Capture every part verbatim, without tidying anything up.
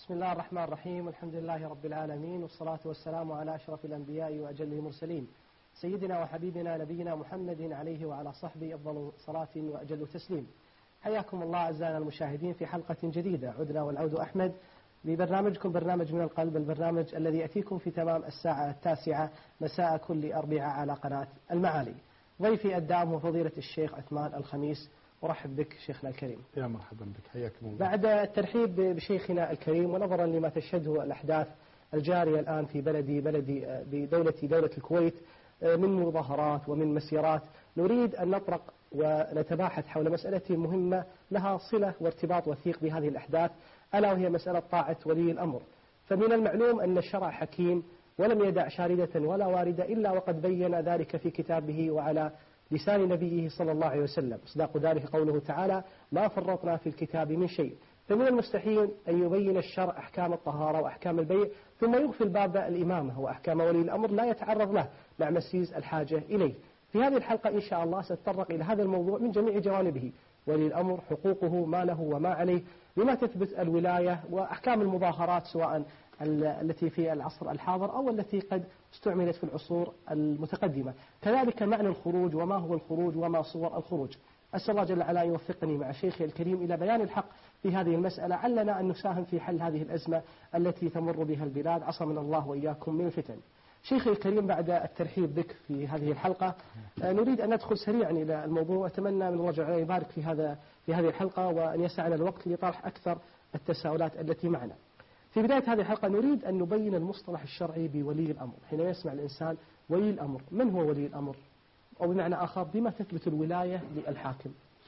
بسم الله الرحمن الرحيم، والحمد لله رب العالمين، والصلاة والسلام على أشرف الأنبياء وأجل المرسلين، سيدنا وحبيبنا نبينا محمد عليه وعلى صحبه أفضل صلاة وأجل تسليم. حياكم الله أعزائنا المشاهدين في حلقة جديدة، عدنا والعود أحمد ببرنامجكم برنامج من القلب، البرنامج الذي يأتيكم في تمام الساعة التاسعة مساء كل أربعاء على قناة المعالي. ضيفي الدائم هو فضيلة الشيخ عثمان الخميس. أرحب بك شيخنا الكريم. يا مرحبا بك، حياكم الله. بعد الترحيب بشيخنا الكريم ونظرا لما تشهده الأحداث الجارية الآن في بلدي بلدي بدولة دولة الكويت من مظاهرات ومن مسيرات، نريد أن نطرق ونتباحث حول مسألة مهمة لها صلة وارتباط وثيق بهذه الأحداث، ألا وهي مسألة طاعة ولي الأمر. فمن المعلوم أن الشرع حكيم ولم يدع شاردة ولا واردة إلا وقد بين ذلك في كتابه وعلى لسان نبيه صلى الله عليه وسلم. مصداق ذلك قوله تعالى: ما فرطنا في الكتاب من شيء. فمن المستحيل أن يبين الشرع أحكام الطهارة وأحكام البيع ثم يغفل باب الإمامة وأحكام ولي الأمر لا يتعرض له مع مسيس الحاجة إليه. في هذه الحلقة إن شاء الله سنتطرق إلى هذا الموضوع من جميع جوانبه: ولي الأمر، حقوقه، ما له وما عليه، بما تثبت الولاية، وأحكام المظاهرات سواء التي في العصر الحاضر أو التي قد استعملت في العصور المتقدمة، كذلك معنى الخروج وما هو الخروج وما صور الخروج. أسأل الله جل وعلا أن يوفقني مع شيخي الكريم إلى بيان الحق في هذه المسألة، علنا أن نساهم في حل هذه الأزمة التي تمر بها البلاد، عصمنا الله وإياكم من الفتن. شيخي الكريم، بعد الترحيب بك في هذه الحلقة نريد أن ندخل سريعا إلى الموضوع، وأتمنى من الله جل وعلا يبارك في هذا في هذه الحلقة وأن يسعنا الوقت لطرح أكثر التساؤلات التي معنا. في بداية هذه الحلقة نريد أن نبين المصطلح الشرعي بولي الأمر. حينما يسمع الإنسان ولي الأمر، من هو ولي الأمر؟ أو بمعنى آخر، بما تثبت الولاية للحاكم؟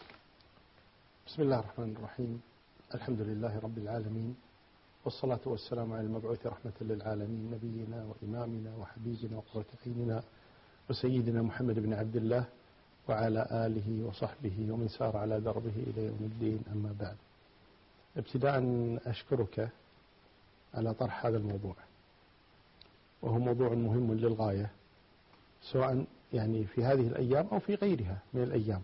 بسم الله الرحمن الرحيم. الحمد لله رب العالمين، والصلاة والسلام على المبعوث رحمة للعالمين، نبينا وإمامنا وحبيبنا وقرة عيننا وسيدنا محمد بن عبد الله وعلى آله وصحبه ومن سار على دربه إلى يوم الدين، أما بعد. ابتداء أشكرك على طرح هذا الموضوع، وهو موضوع مهم للغاية، سواء يعني في هذه الأيام أو في غيرها من الأيام،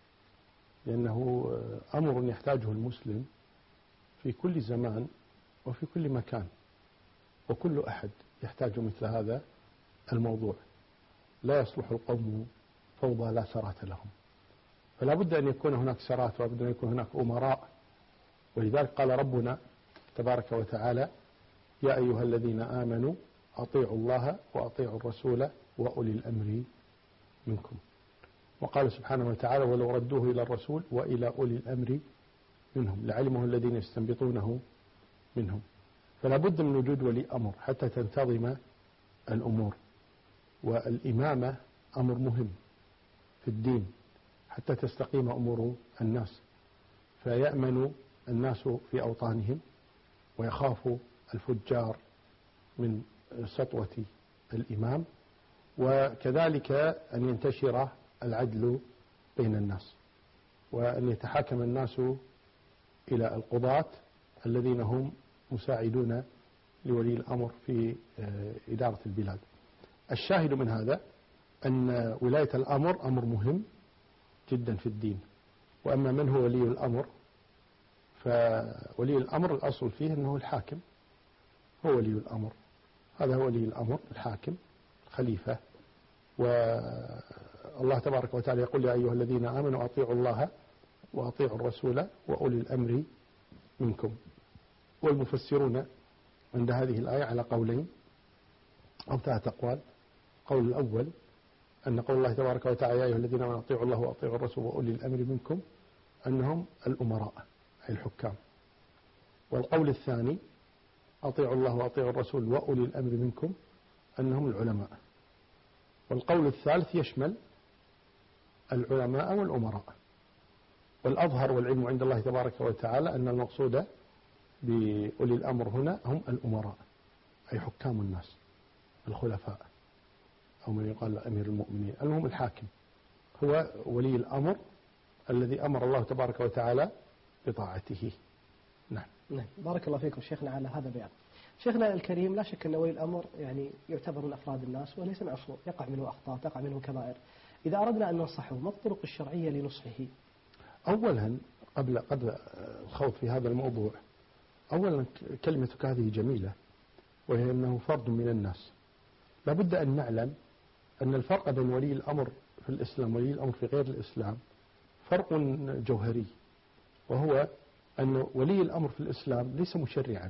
لأنه أمر يحتاجه المسلم في كل زمان وفي كل مكان، وكل أحد يحتاج مثل هذا الموضوع. لا يصلح القوم فوضى لا ثراة لهم، فلا بد أن يكون هناك سرات، ولا بد أن يكون هناك أمراء. ولذلك قال ربنا تبارك وتعالى: يا أيها الذين آمنوا أطيعوا الله وأطيعوا الرسول وأولي الأمر منكم. وقال سبحانه وتعالى: ولو ردوه إلى الرسول وإلى أولي الأمر منهم لعلمه الذين يستنبطونه منهم. فلا بد من وجود ولي أمر حتى تنتظم الأمور، والإمامة أمر مهم في الدين حتى تستقيم أمور الناس، فيأمن الناس في أوطانهم ويخاف الفجار من سطوة الإمام، وكذلك أن ينتشر العدل بين الناس، وأن يتحاكم الناس إلى القضاة الذين هم مساعدون لولي الأمر في إدارة البلاد. الشاهد من هذا أن ولاية الأمر أمر مهم جدا في الدين. وأما من هو ولي الأمر، فولي الأمر الأصل فيه أنه الحاكم هو ولي الأمر. هذا هو ولي الأمر، الحاكم، الخليفة. والله تبارك وتعالى يقول: يا أيها الذين آمنوا أطيعوا الله وأطيعوا الرسول وأولي الأمر منكم. والمفسرون عند هذه الآية على قولين أو ثلاثة أقوال. قول الأول أن قول الله تبارك وتعالى: يا أيها الذين آمنوا أطيعوا الله وأطيعوا الرسول وأولي الأمر منكم، أنهم الأمراء أي الحكام. والقول الثاني: أطيعوا الله وأطيعوا الرسول وأولي الأمر منكم، أنهم العلماء. والقول الثالث يشمل العلماء والأمراء. والأظهر والعلم عند الله تبارك وتعالى أن المقصود بأولي الأمر هنا هم الأمراء أي حكام الناس، الخلفاء، أو من يقال أمير المؤمنين. المهم الحاكم هو ولي الأمر الذي أمر الله تبارك وتعالى بطاعته. نعم. نعم، بارك الله فيكم شيخنا على هذا البيان. شيخنا الكريم، لا شك أن ولي الأمر يعني يعتبر من أفراد الناس وليس معصوم، يقع منه أخطاء، تقع منه كبائر. إذا أردنا أن ننصحه، ما الطرق الشرعية لنصحه؟ أولا قبل قبل الخوض في هذا الموضوع، أولا كلمتك هذه جميلة، وهي أنه فرد من الناس. لابد أن نعلم أن الفرق بين ولي الأمر في الإسلام وولي الأمر في غير الإسلام فرق جوهري، وهو أن ولي الأمر في الإسلام ليس مشرعا،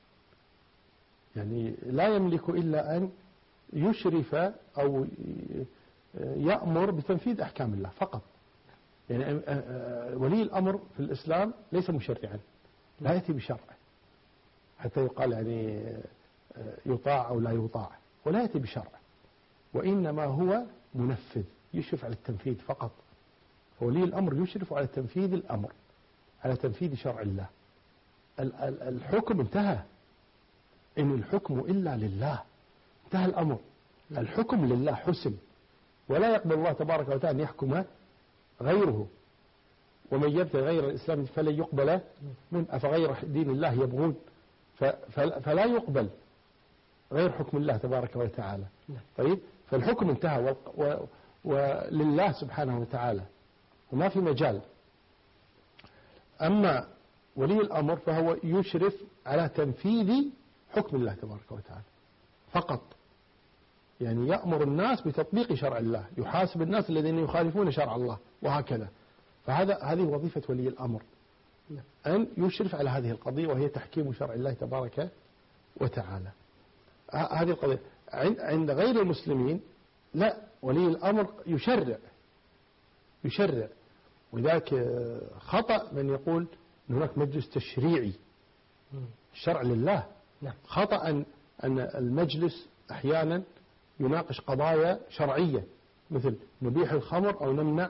يعني لا يملك إلا أن يشرف أو يأمر بتنفيذ أحكام الله فقط. يعني ولي الأمر في الإسلام ليس مشرعا، لا يأتي بشرع حتى يقال يعني يطاع أو لا يطاع، ولا يأتي بشرع، وإنما هو منفذ يشرف على التنفيذ فقط. ولي الأمر يشرف على تنفيذ الأمر، على تنفيذ شرع الله. الحكم انتهى، إن الحكم إلا لله، انتهى الأمر، الحكم لله حسم، ولا يقبل الله تبارك وتعالى أن يحكم غيره. ومن يبتغي غير الإسلام فلن يقبل من أفغير دين الله يبغون، فلا يقبل غير حكم الله تبارك وتعالى. طيب، فالحكم انتهى ولله سبحانه وتعالى وما في مجال. أما ولي الأمر فهو يشرف على تنفيذ حكم الله تبارك وتعالى فقط، يعني يأمر الناس بتطبيق شرع الله، يحاسب الناس الذين يخالفون شرع الله، وهكذا. فهذا هذه وظيفة ولي الأمر، أن يشرف على هذه القضية، وهي تحكيم شرع الله تبارك وتعالى. هذه القضية عند غير المسلمين لا، ولي الأمر يشرع يشرع وذاك خطأ من يقول أن هناك مجلس تشريعي. الشرع لله. خطأ أن أن المجلس أحيانا يناقش قضايا شرعية، مثل نبيح الخمر أو نمنع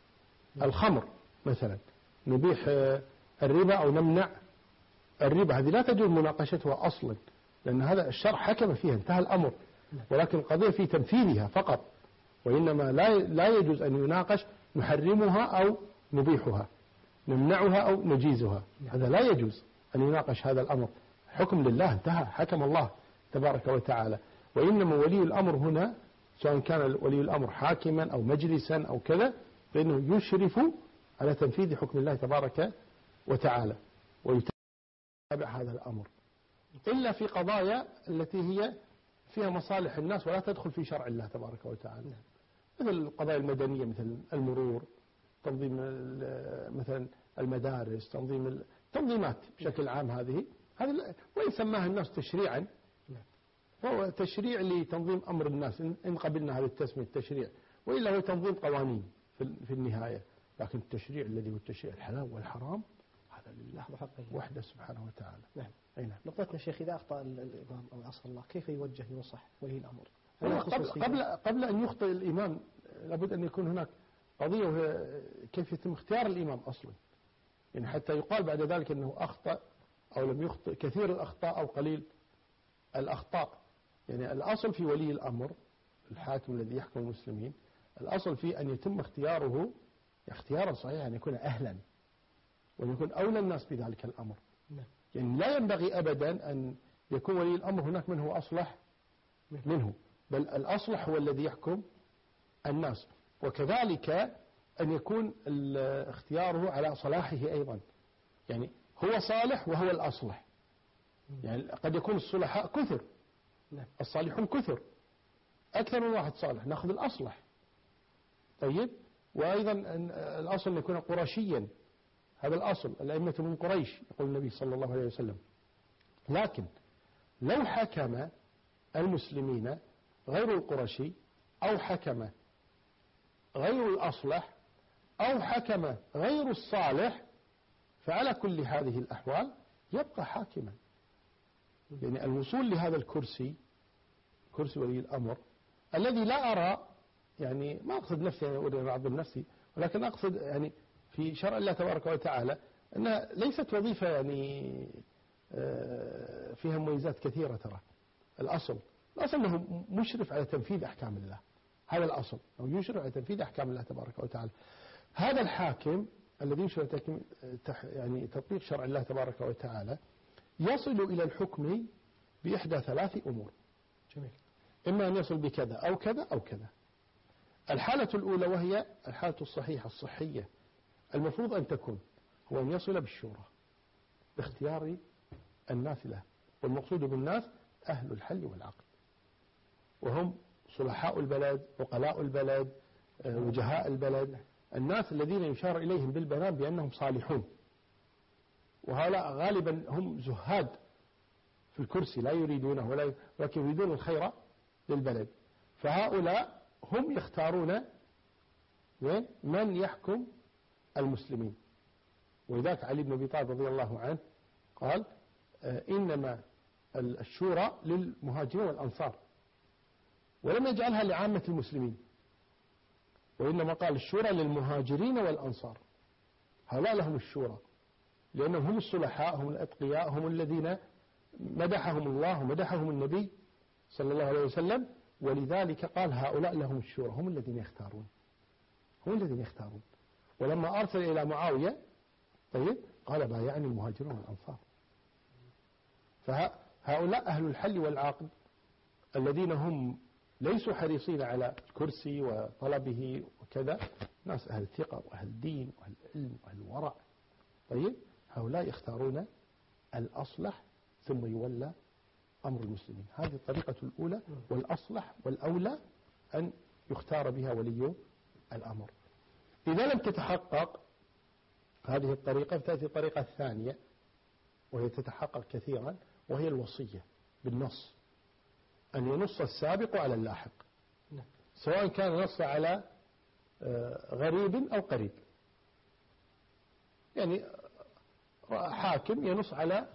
الخمر مثلا، نبيح الربا أو نمنع الربا. هذه لا تجوز مناقشتها أصلا، لأن هذا الشرع حكم فيها، انتهى الأمر، ولكن القضية في تنفيذها فقط. وإنما لا لا يجوز أن يناقش نحرمها أو نبيحها، نمنعها أو نجيزها، هذا لا يجوز أن يناقش هذا الأمر. حكم لله انتهى، حكم الله تبارك وتعالى. وإنما ولي الأمر هنا سواء كان ولي الأمر حاكما أو مجلسا أو كذا، فإنه يشرف على تنفيذ حكم الله تبارك وتعالى ويتابع هذا الأمر، إلا في قضايا التي هي فيها مصالح الناس ولا تدخل في شرع الله تبارك وتعالى، مثل القضايا المدنية، مثل المرور، تنظيم مثلا المدارس، تنظيم التنظيمات بشكل عام. هذه هذه وإن سماها الناس تشريعا فهو تشريع لتنظيم أمر الناس، إن قبلنا هذه التسمية التشريع، وإلا هو تنظيم قوانين في النهاية. لكن التشريع الذي هو التشريع الحلال والحرام هذا لله وحده سبحانه وتعالى. نعم. أي نعم. نقطتنا شيخ، إذا أخطأ الإمام أو عصى الله كيف يوجه ينصح ولي الأمر؟ قبل, قبل, قبل أن يخطئ الإمام لابد أن يكون هناك قضية، وهي كيف يتم اختيار الإمام أصلا، يعني حتى يقال بعد ذلك أنه أخطأ أو لم يخطئ، كثير الأخطاء أو قليل الأخطاء. يعني الأصل في ولي الأمر الحاكم الذي يحكم المسلمين، الأصل فيه أن يتم اختياره اختيارا صحيحا، أن يكون أهلا وأن يكون أولى الناس بذلك الأمر. يعني لا ينبغي أبدا أن يكون ولي الأمر هناك من هو أصلح منه، بل الأصلح هو الذي يحكم الناس. وكذلك أن يكون اختياره على صلاحه أيضا، يعني هو صالح وهو الأصلح. يعني قد يكون الصلحاء كثر، الصالحون كثر، أكثر من واحد صالح، نأخذ الأصلح. طيب، وأيضا الأصل أن يكون قرشيا، هذا الأصل، الأئمة من قريش يقول النبي صلى الله عليه وسلم. لكن لو حكم المسلمين غير القرشي أو حكم غير الأصلح أو حكم غير الصالح، فعلى كل هذه الأحوال يبقى حاكما. يعني الوصول لهذا الكرسي، كرسي ولي الأمر، الذي لا أرى، يعني ما أقصد نفسي، يعني أريد أن أعظم نفسي، ولكن أقصد يعني في شرع الله تبارك وتعالى أنها ليست وظيفة يعني فيها مميزات كثيرة. ترى الأصل الأصل أنه مشرف على تنفيذ أحكام الله، هذا الأصل، أو يشرف على تنفيذ أحكام الله تبارك وتعالى. هذا الحاكم الذي يشرف يعني تطبيق شرع الله تبارك وتعالى يصل إلى الحكم بإحدى ثلاث أمور. جميل. إما أن يصل بكذا أو كذا أو كذا. الحالة الأولى وهي الحالة الصحيحة الصحية، المفروض أن تكون هو أن يصل بالشورى، باختيار الناس له، والمقصود بالناس أهل الحل والعقد، وهم صلحاء البلد، عقلاء البلد، وجهاء البلد، الناس الذين يشار إليهم بالبنان بأنهم صالحون، وهؤلاء غالبا هم زهاد في الكرسي لا يريدونه ولا ولكن يريدون الخير للبلد، فهؤلاء هم يختارون من يحكم المسلمين. ولذلك علي بن أبي طالب رضي الله عنه قال إنما الشورى للمهاجرين والأنصار، ولم يجعلها لعامة المسلمين، وإنما قال الشورى للمهاجرين والأنصار، هؤلاء لهم الشورى لأنهم هم الصلحاء، هم الأتقياء، هم الذين مدحهم الله ومدحهم النبي صلى الله عليه وسلم، ولذلك قال هؤلاء لهم الشورى، هم الذين يختارون، هم الذين يختارون. ولما أرسل إلى معاوية طيب قال بايعني المهاجرون والأنصار. فهؤلاء أهل الحل والعقد الذين هم ليسوا حريصين على الكرسي وطلبه وكذا، ناس أهل ثقة وأهل دين وأهل علم وأهل ورع. طيب هؤلاء يختارون الأصلح ثم يولى أمر المسلمين. هذه الطريقة الأولى والأصلح والأولى أن يختار بها ولي الأمر. إذا لم تتحقق هذه الطريقة فتأتي الطريقة الثانية وهي تتحقق كثيرا، وهي الوصية بالنص، أن ينص السابق على اللاحق، سواء كان نص على غريب أو قريب. يعني حاكم ينص على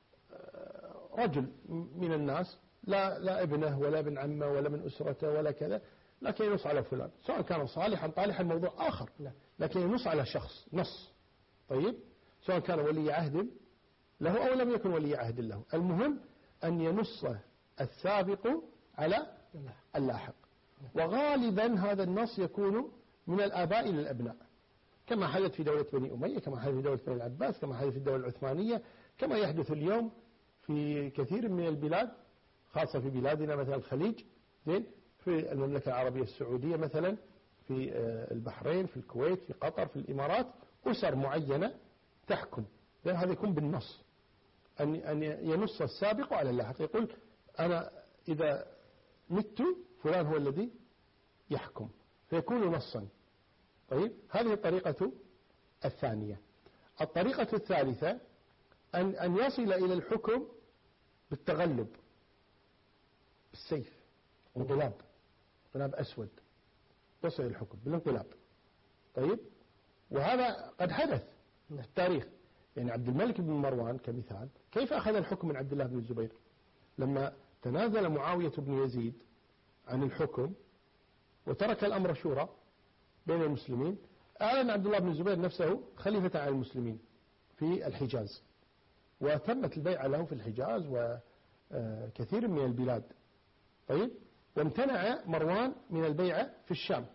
رجل من الناس، لا لا ابنه ولا ابن عمه ولا من أسرته ولا كذا، لكن ينص على فلان، سواء كان صالحا طالحا موضوع آخر، لكن ينص على شخص نص. طيب سواء كان ولي عهد له أو لم يكن ولي عهد له، المهم أن ينص السابق على اللاحق. وغالبا هذا النص يكون من الآباء للأبناء، كما حدث في دولة بني أمية، كما حدث في دولة بني العباس، كما حدث في الدولة العثمانية، كما يحدث اليوم في كثير من البلاد، خاصة في بلادنا مثلا الخليج، زين، في المملكة العربية السعودية مثلا، في البحرين، في الكويت، في قطر، في الإمارات، أسر معينة تحكم، لأن هذا يكون بالنص، أن أن ينص السابق على اللاحق، يقول أنا إذا مت فلان هو الذي يحكم، فيكون نصا. طيب هذه الطريقة الثانية. الطريقة الثالثة أن أن يصل إلى الحكم بالتغلب، بالسيف، انقلاب، انقلاب أسود، يصل إلى الحكم بالانقلاب. طيب وهذا قد حدث في التاريخ، يعني عبد الملك بن مروان كمثال، كيف أخذ الحكم من عبد الله بن الزبير؟ لما تنازل معاوية بن يزيد عن الحكم وترك الأمر شورى بين المسلمين، أعلن عبد الله بن الزبير نفسه خليفة على المسلمين في الحجاز، وتمت البيعة له في الحجاز وكثير من البلاد. طيب وامتنع مروان من البيعة في الشام،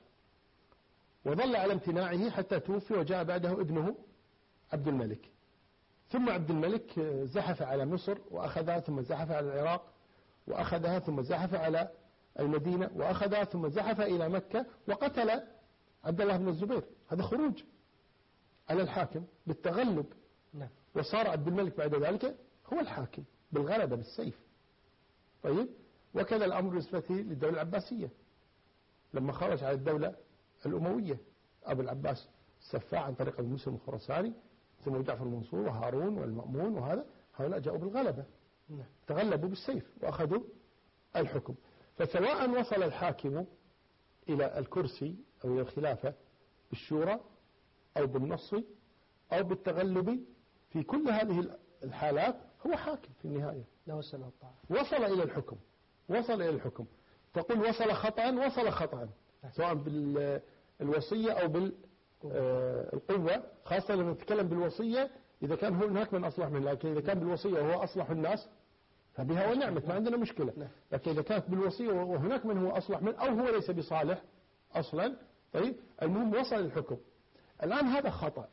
وظل على امتناعه حتى توفي، وجاء بعده ابنه عبد الملك. ثم عبد الملك زحف على مصر وأخذها، ثم زحف على العراق وأخذها، ثم زحف على المدينة وأخذها، ثم زحف إلى مكة وقتل عبد الله بن الزبير. هذا خروج على الحاكم بالتغلب، وصار عبد الملك بعد ذلك هو الحاكم بالغلبة بالسيف. طيب وكذا الأمر بالنسبة للدولة العباسية، لما خرج على الدولة الأموية أبو العباس السفاح عن طريق المسلم الخراساني، ثم جعفر المنصور وهارون والمأمون، وهذا هؤلاء جاءوا بالغلبة، تغلبوا بالسيف وأخذوا الحكم. فسواء وصل الحاكم إلى الكرسي أو إلى الخلافة بالشورى أو بالنص أو بالتغلب، في كل هذه الحالات هو حاكم في النهاية، وصل إلى الحكم، وصل إلى الحكم. تقول وصل خطأ، وصل خطأ، سواء بالوصية أو بالقوة، خاصة لما نتكلم بالوصية إذا كان هناك من أصلح منه، لكن إذا كان بالوصية وهو أصلح الناس فبها ونعمت، ما عندنا مشكلة. لكن إذا كانت بالوصية وهناك من هو أصلح منه أو هو ليس بصالح أصلا، طيب المهم وصل الحكم. الآن هذا خطأ،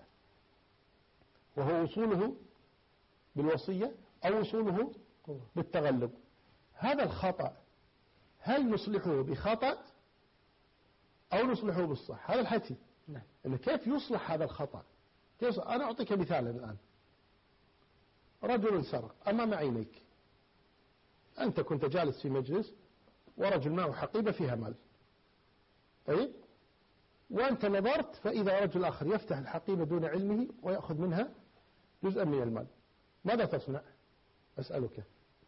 وهو وصوله بالوصية أو وصوله بالتغلب. هذا الخطأ هل نصلحه بخطأ أو نصلحه بالصح؟ هذا الحكي، إن كيف يصلح هذا الخطأ. كيف؟ أنا أعطيك مثالا الآن. رجل سرق أمام عينيك، أنت كنت جالس في مجلس ورجل معه حقيبة فيها مال، طيب، وأنت نظرت فإذا رجل آخر يفتح الحقيبة دون علمه ويأخذ منها جزءا من المال، ماذا تصنع؟ أسألك،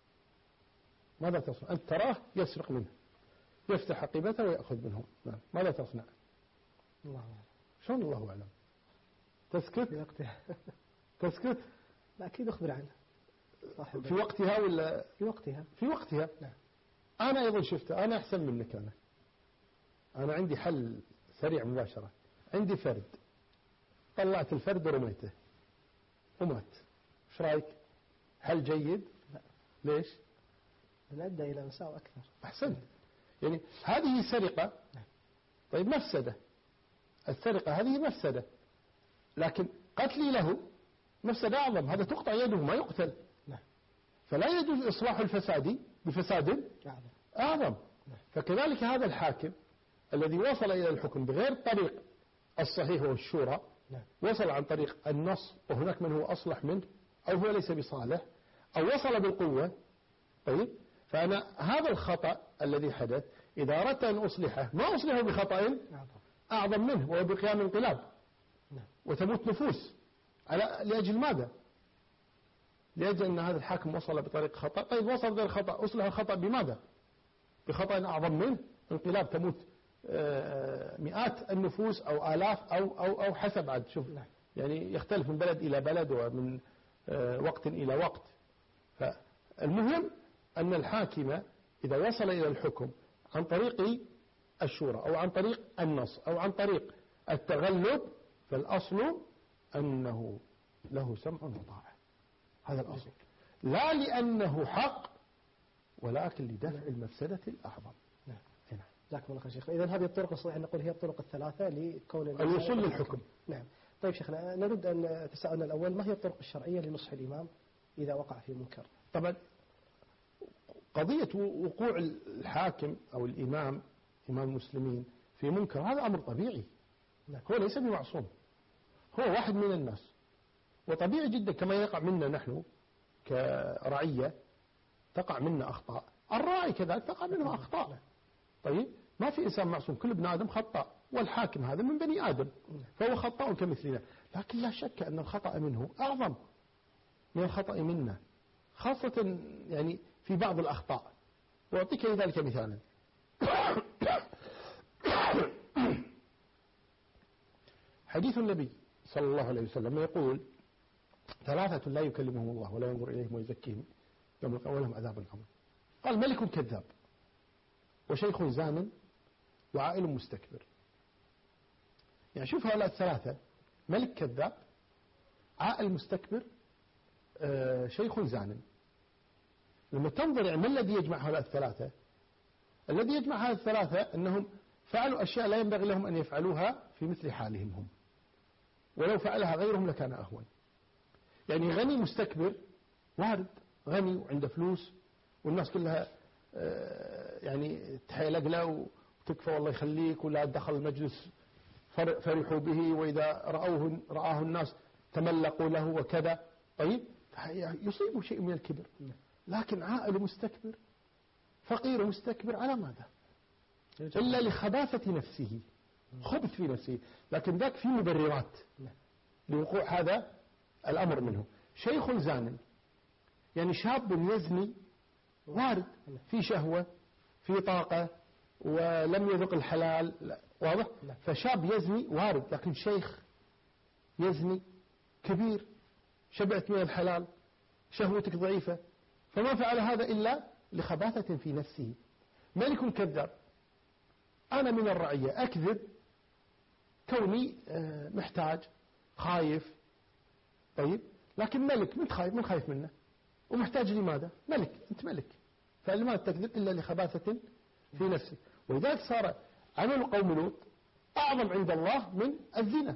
ماذا تصنع؟ أنت تراه يسرق منه، يفتح حقيبته ويأخذ منه، ماذا تصنع؟ الله أعلم. شلون الله أعلم؟ تسكت؟ في وقتها تسكت؟ لا أكيد أخبر عنه صاحب في وقتها ولا؟ في وقتها. في وقتها. نعم. أنا أيضا شفته، أنا أحسن منك، أنا أنا عندي حل سريع مباشرة، عندي فرد، طلعت الفرد ورميته ومات، ايش رايك؟ حل جيد؟ لا. ليش؟ من أدى إلى مساء أكثر. أحسنت. يعني هذه سرقة، طيب مفسدة، السرقة هذه مفسدة، لكن قتلي له مفسدة أعظم، هذا تقطع يده ما يقتل. نعم. فلا يجوز إصلاح الفساد بفساد أعظم. أعظم. فكذلك هذا الحاكم الذي وصل إلى الحكم بغير طريق الصحيح والشورى، نعم. وصل عن طريق النص وهناك من هو أصلح منه أو هو ليس بصالح أو وصل بالقوة، طيب، فأنا هذا الخطأ الذي حدث إذا أردت أن أصلحه ما أصلحه بخطأ أعظم منه وهو بقيام انقلاب، نعم. وتموت نفوس على لأجل ماذا؟ لأجل أن هذا الحاكم وصل بطريق خطأ، طيب وصل غير خطأ، أصلح الخطأ بماذا؟ بخطأ أعظم منه، انقلاب تموت مئات النفوس أو آلاف أو أو أو حسب عد، شوف يعني يختلف من بلد إلى بلد ومن وقت إلى وقت. فالمهم أن الحاكم إذا وصل إلى الحكم عن طريق الشورى أو عن طريق النص أو عن طريق التغلب، فالأصل أنه له سمع وطاعة، هذا الأصل، لا لأنه حق ولكن لدفع المفسدة الأعظم. نعم. جزاكم الله خير شيخنا. إذا هذه الطرق الصحيحة نقول هي الطرق الثلاثة لكون الوصول للحكم. نعم. طيب شيخنا، نرد أن تساؤلنا الأول، ما هي الطرق الشرعية لنصح الإمام إذا وقع في منكر؟ طبعا قضية وقوع الحاكم أو الإمام إمام المسلمين في منكر هذا أمر طبيعي. نعم. هو ليس بمعصوم، هو واحد من الناس، وطبيعي جدا كما يقع منا نحن كرعية تقع منا أخطاء، الراعي كذلك تقع منه أخطاء. طيب ما في إنسان معصوم، كل ابن آدم خطأ، والحاكم هذا من بني آدم فهو خطاء كمثلنا، لكن لا شك أن الخطأ منه أعظم من الخطأ منا، خاصة يعني في بعض الأخطاء. وأعطيك لذلك مثالا. حديث النبي صلى الله عليه وسلم يقول: ثلاثة لا يكلمهم الله ولا ينظر إليهم ويزكيهم يوم القيامة ولهم عذاب عظيم. قال: ملك كذاب، وشيخ زان، وعائل مستكبر. يعني شوف هؤلاء الثلاثة: ملك كذاب، عائل مستكبر، آه، شيخ زان. لما تنظر يعني ما الذي يجمع هؤلاء الثلاثة؟ الذي يجمع هؤلاء الثلاثة أنهم فعلوا أشياء لا ينبغي لهم أن يفعلوها في مثل حالهم هم، ولو فعلها غيرهم لكان أهون. يعني غني مستكبر، وارد غني وعنده فلوس والناس كلها يعني تحيلق له وتكفى والله يخليك، ولا دخل المجلس فرحوا به، وإذا رأوه رآه الناس تملقوا له وكذا. طيب يصيبه شيء من الكبر. لكن عائل مستكبر، فقير مستكبر، على ماذا؟ إلا لخباثة نفسه، خبث في نفسه، لكن ذاك في مبررات لوقوع هذا الأمر منه. شيخ زان يعني شاب يزني، وارد في شهوة، في طاقة، ولم يذق الحلال، واضح؟ فشاب يزني وارد، لكن شيخ يزني كبير، شبعت من الحلال، شهوتك ضعيفة، فما فعل هذا إلا لخباثة في نفسه. ملك كذاب، أنا من الرعية أكذب كوني محتاج خايف، طيب، لكن ملك من خايف من خايف منه ومحتاج لماذا؟ ملك، أنت ملك، فلماذا تكذب إلا لخباثة في نفسه؟ ولذلك صار عمل قوم لوط أعظم عند الله من الزنا.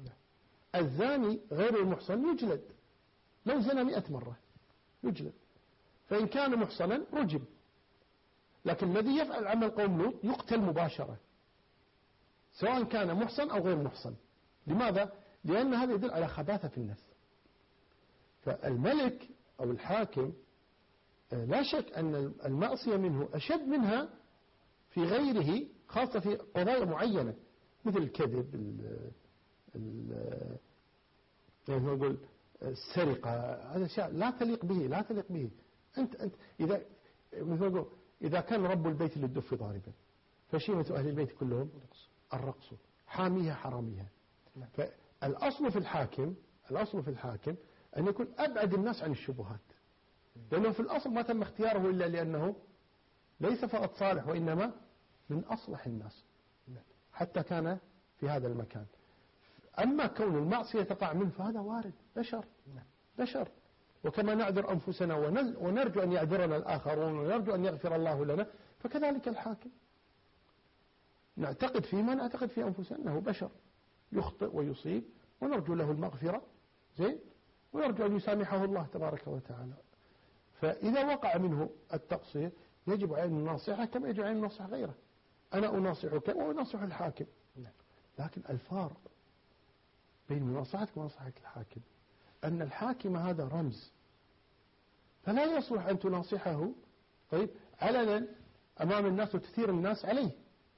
الزاني غير المحصن يجلد، لو زنى مئة مرة يجلد، فإن كان محصنا رجم. لكن الذي يفعل عمل قوم لوط يقتل مباشرة، سواء كان محصن أو غير محصن. لماذا؟ لأن هذا يدل على خباثة في النفس. فالملك أو الحاكم لا شك أن المعصية منه أشد منها في غيره، خاصة في قضايا معينة مثل الكذب، ال ال يعني نقول السرقة، هذا أشياء لا تليق به لا تليق به. أنت أنت إذا مثل إذا كان رب البيت للدف ضاربا فشيمة أهل البيت كلهم الرقص حاميها حراميها. فالأصل في الحاكم الأصل في الحاكم أن يكون أبعد الناس عن الشبهات، لأنه في الأصل ما تم اختياره إلا لأنه ليس فقط صالح وإنما من أصلح الناس حتى كان في هذا المكان. أما كون المعصية تقع منه فهذا وارد، بشر بشر وكما نعذر أنفسنا ونرجو أن يعذرنا الآخرون ونرجو أن يغفر الله لنا، فكذلك الحاكم نعتقد فيما نعتقد في أنفسنا أنه بشر يخطئ ويصيب ونرجو له المغفرة زين، ونرجو أن يسامحه الله تبارك وتعالى. فإذا وقع منه التقصير يجب عليه الناصحة كما يجب عليه الناصح غيره. أنا أناصحك وأناصح الحاكم، لكن الفارق بين مناصحتك ومناصحة الحاكم أن الحاكم هذا رمز، فلا يصلح أن تناصحه طيب علنا أمام الناس وتثير الناس عليه.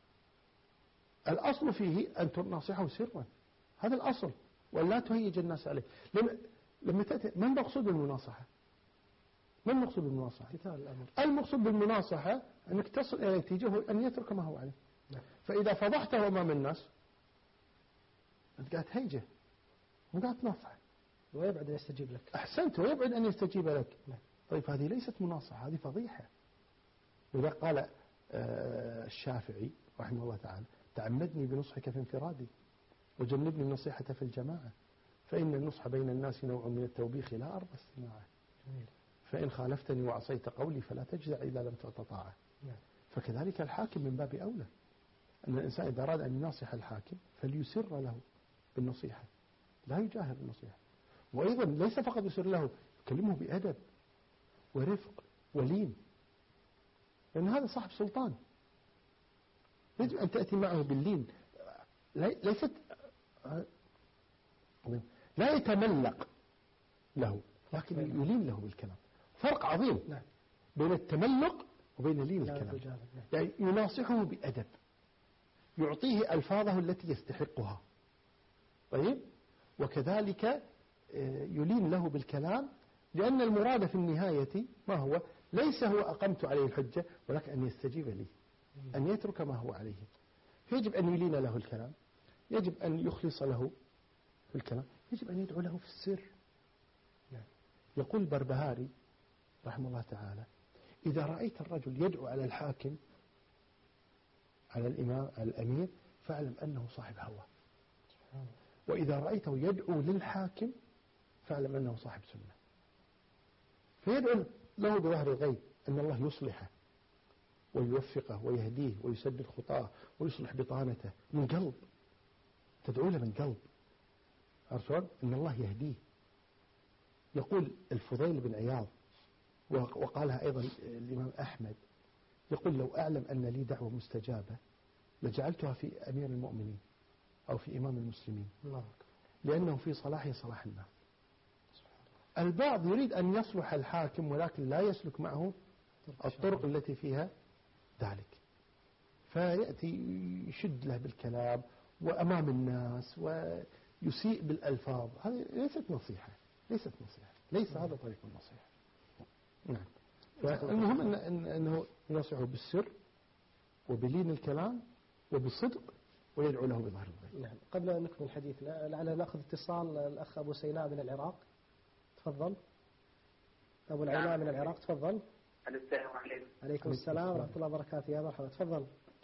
الأصل فيه أن تناصحه سرا، هذا الأصل، ولا تهيج الناس عليه. لما لما تأتي من مقصود المناصحة؟ ما المقصود بالمناصحة؟ المقصود بالمناصحة أنك تصل إلى نتيجة أن يترك ما هو عليه. فإذا فضحته أمام الناس أنت قاعد تهيجه وقاعد تنصحه ويبعد أن يستجيب لك. أحسنت، ويبعد أن يستجيب لك. طيب هذه ليست مناصحة، هذه فضيحة. وإذا قال الشافعي رحمه الله تعالى تعمدني بنصحك في انفرادي وجنبني النصيحة في الجماعة، فإن النصح بين الناس نوع من التوبيخ لا أرضى استماعه، فإن خالفتني وعصيت قولي فلا تجزع إذا لم تعط طاعة. فكذلك الحاكم من باب أولى أن الإنسان إذا أراد أن يناصح الحاكم فليسر له بالنصيحة، لا يجاهر بالنصيحة. وأيضا ليس فقط يسر له، يكلمه بأدب ورفق ولين، لأن هذا صاحب سلطان، يجب أن تأتي معه باللين، ليست لا يتملق له لكن يلين له بالكلام. فرق عظيم نعم. بين التملق وبين لين الكلام. يعني يناصحه بأدب، يعطيه ألفاظه التي يستحقها، طيب، وكذلك يلين له بالكلام، لأن المراد في النهاية ما هو؟ ليس هو أقمت عليه الحجة، ولكن أن يستجيب لي، أن يترك ما هو عليه. يجب أن يلين له الكلام، يجب أن يخلص له في الكلام، يجب أن يدعو له في السر. يقول البربهاري رحمه الله تعالى إذا رأيت الرجل يدعو على الحاكم على الإمام على الأمير فاعلم أنه صاحب هوى، وإذا رأيته يدعو للحاكم فاعلم أنه صاحب سنة. فيدعو له بظهر الغيب أن الله يصلحه ويوفقه ويهديه ويسدد خطاه ويصلح بطانته من قلب، تدعو له من قلب، عرفت أن الله يهديه. يقول الفضيل بن عياض وقالها أيضا الإمام أحمد، يقول لو أعلم أن لي دعوة مستجابة لجعلتها في أمير المؤمنين أو في إمام المسلمين، لأنه في صلاحه صلاح الناس. البعض يريد أن يصلح الحاكم ولكن لا يسلك معه الطرق التي فيها ذلك، فيأتي يشد له بالكلام وأمام الناس ويسيء بالألفاظ. هذه ليست نصيحة، ليست نصيحة، ليس هذا طريق النصيحة. نعم. فالمهم إن إن أنه ينصحه بالسر وبلين الكلام وبصدق ويدعو له بظهر الغيب. نعم. قبل أن نكمل حديثنا لعلنا نأخذ اتصال الأخ أبو سيناء من العراق. تفضل. أبو العلاء من العراق، تفضل. السلام عليكم. عليكم السلام ورحمة الله وبركاته. يا مرحبا، تفضل.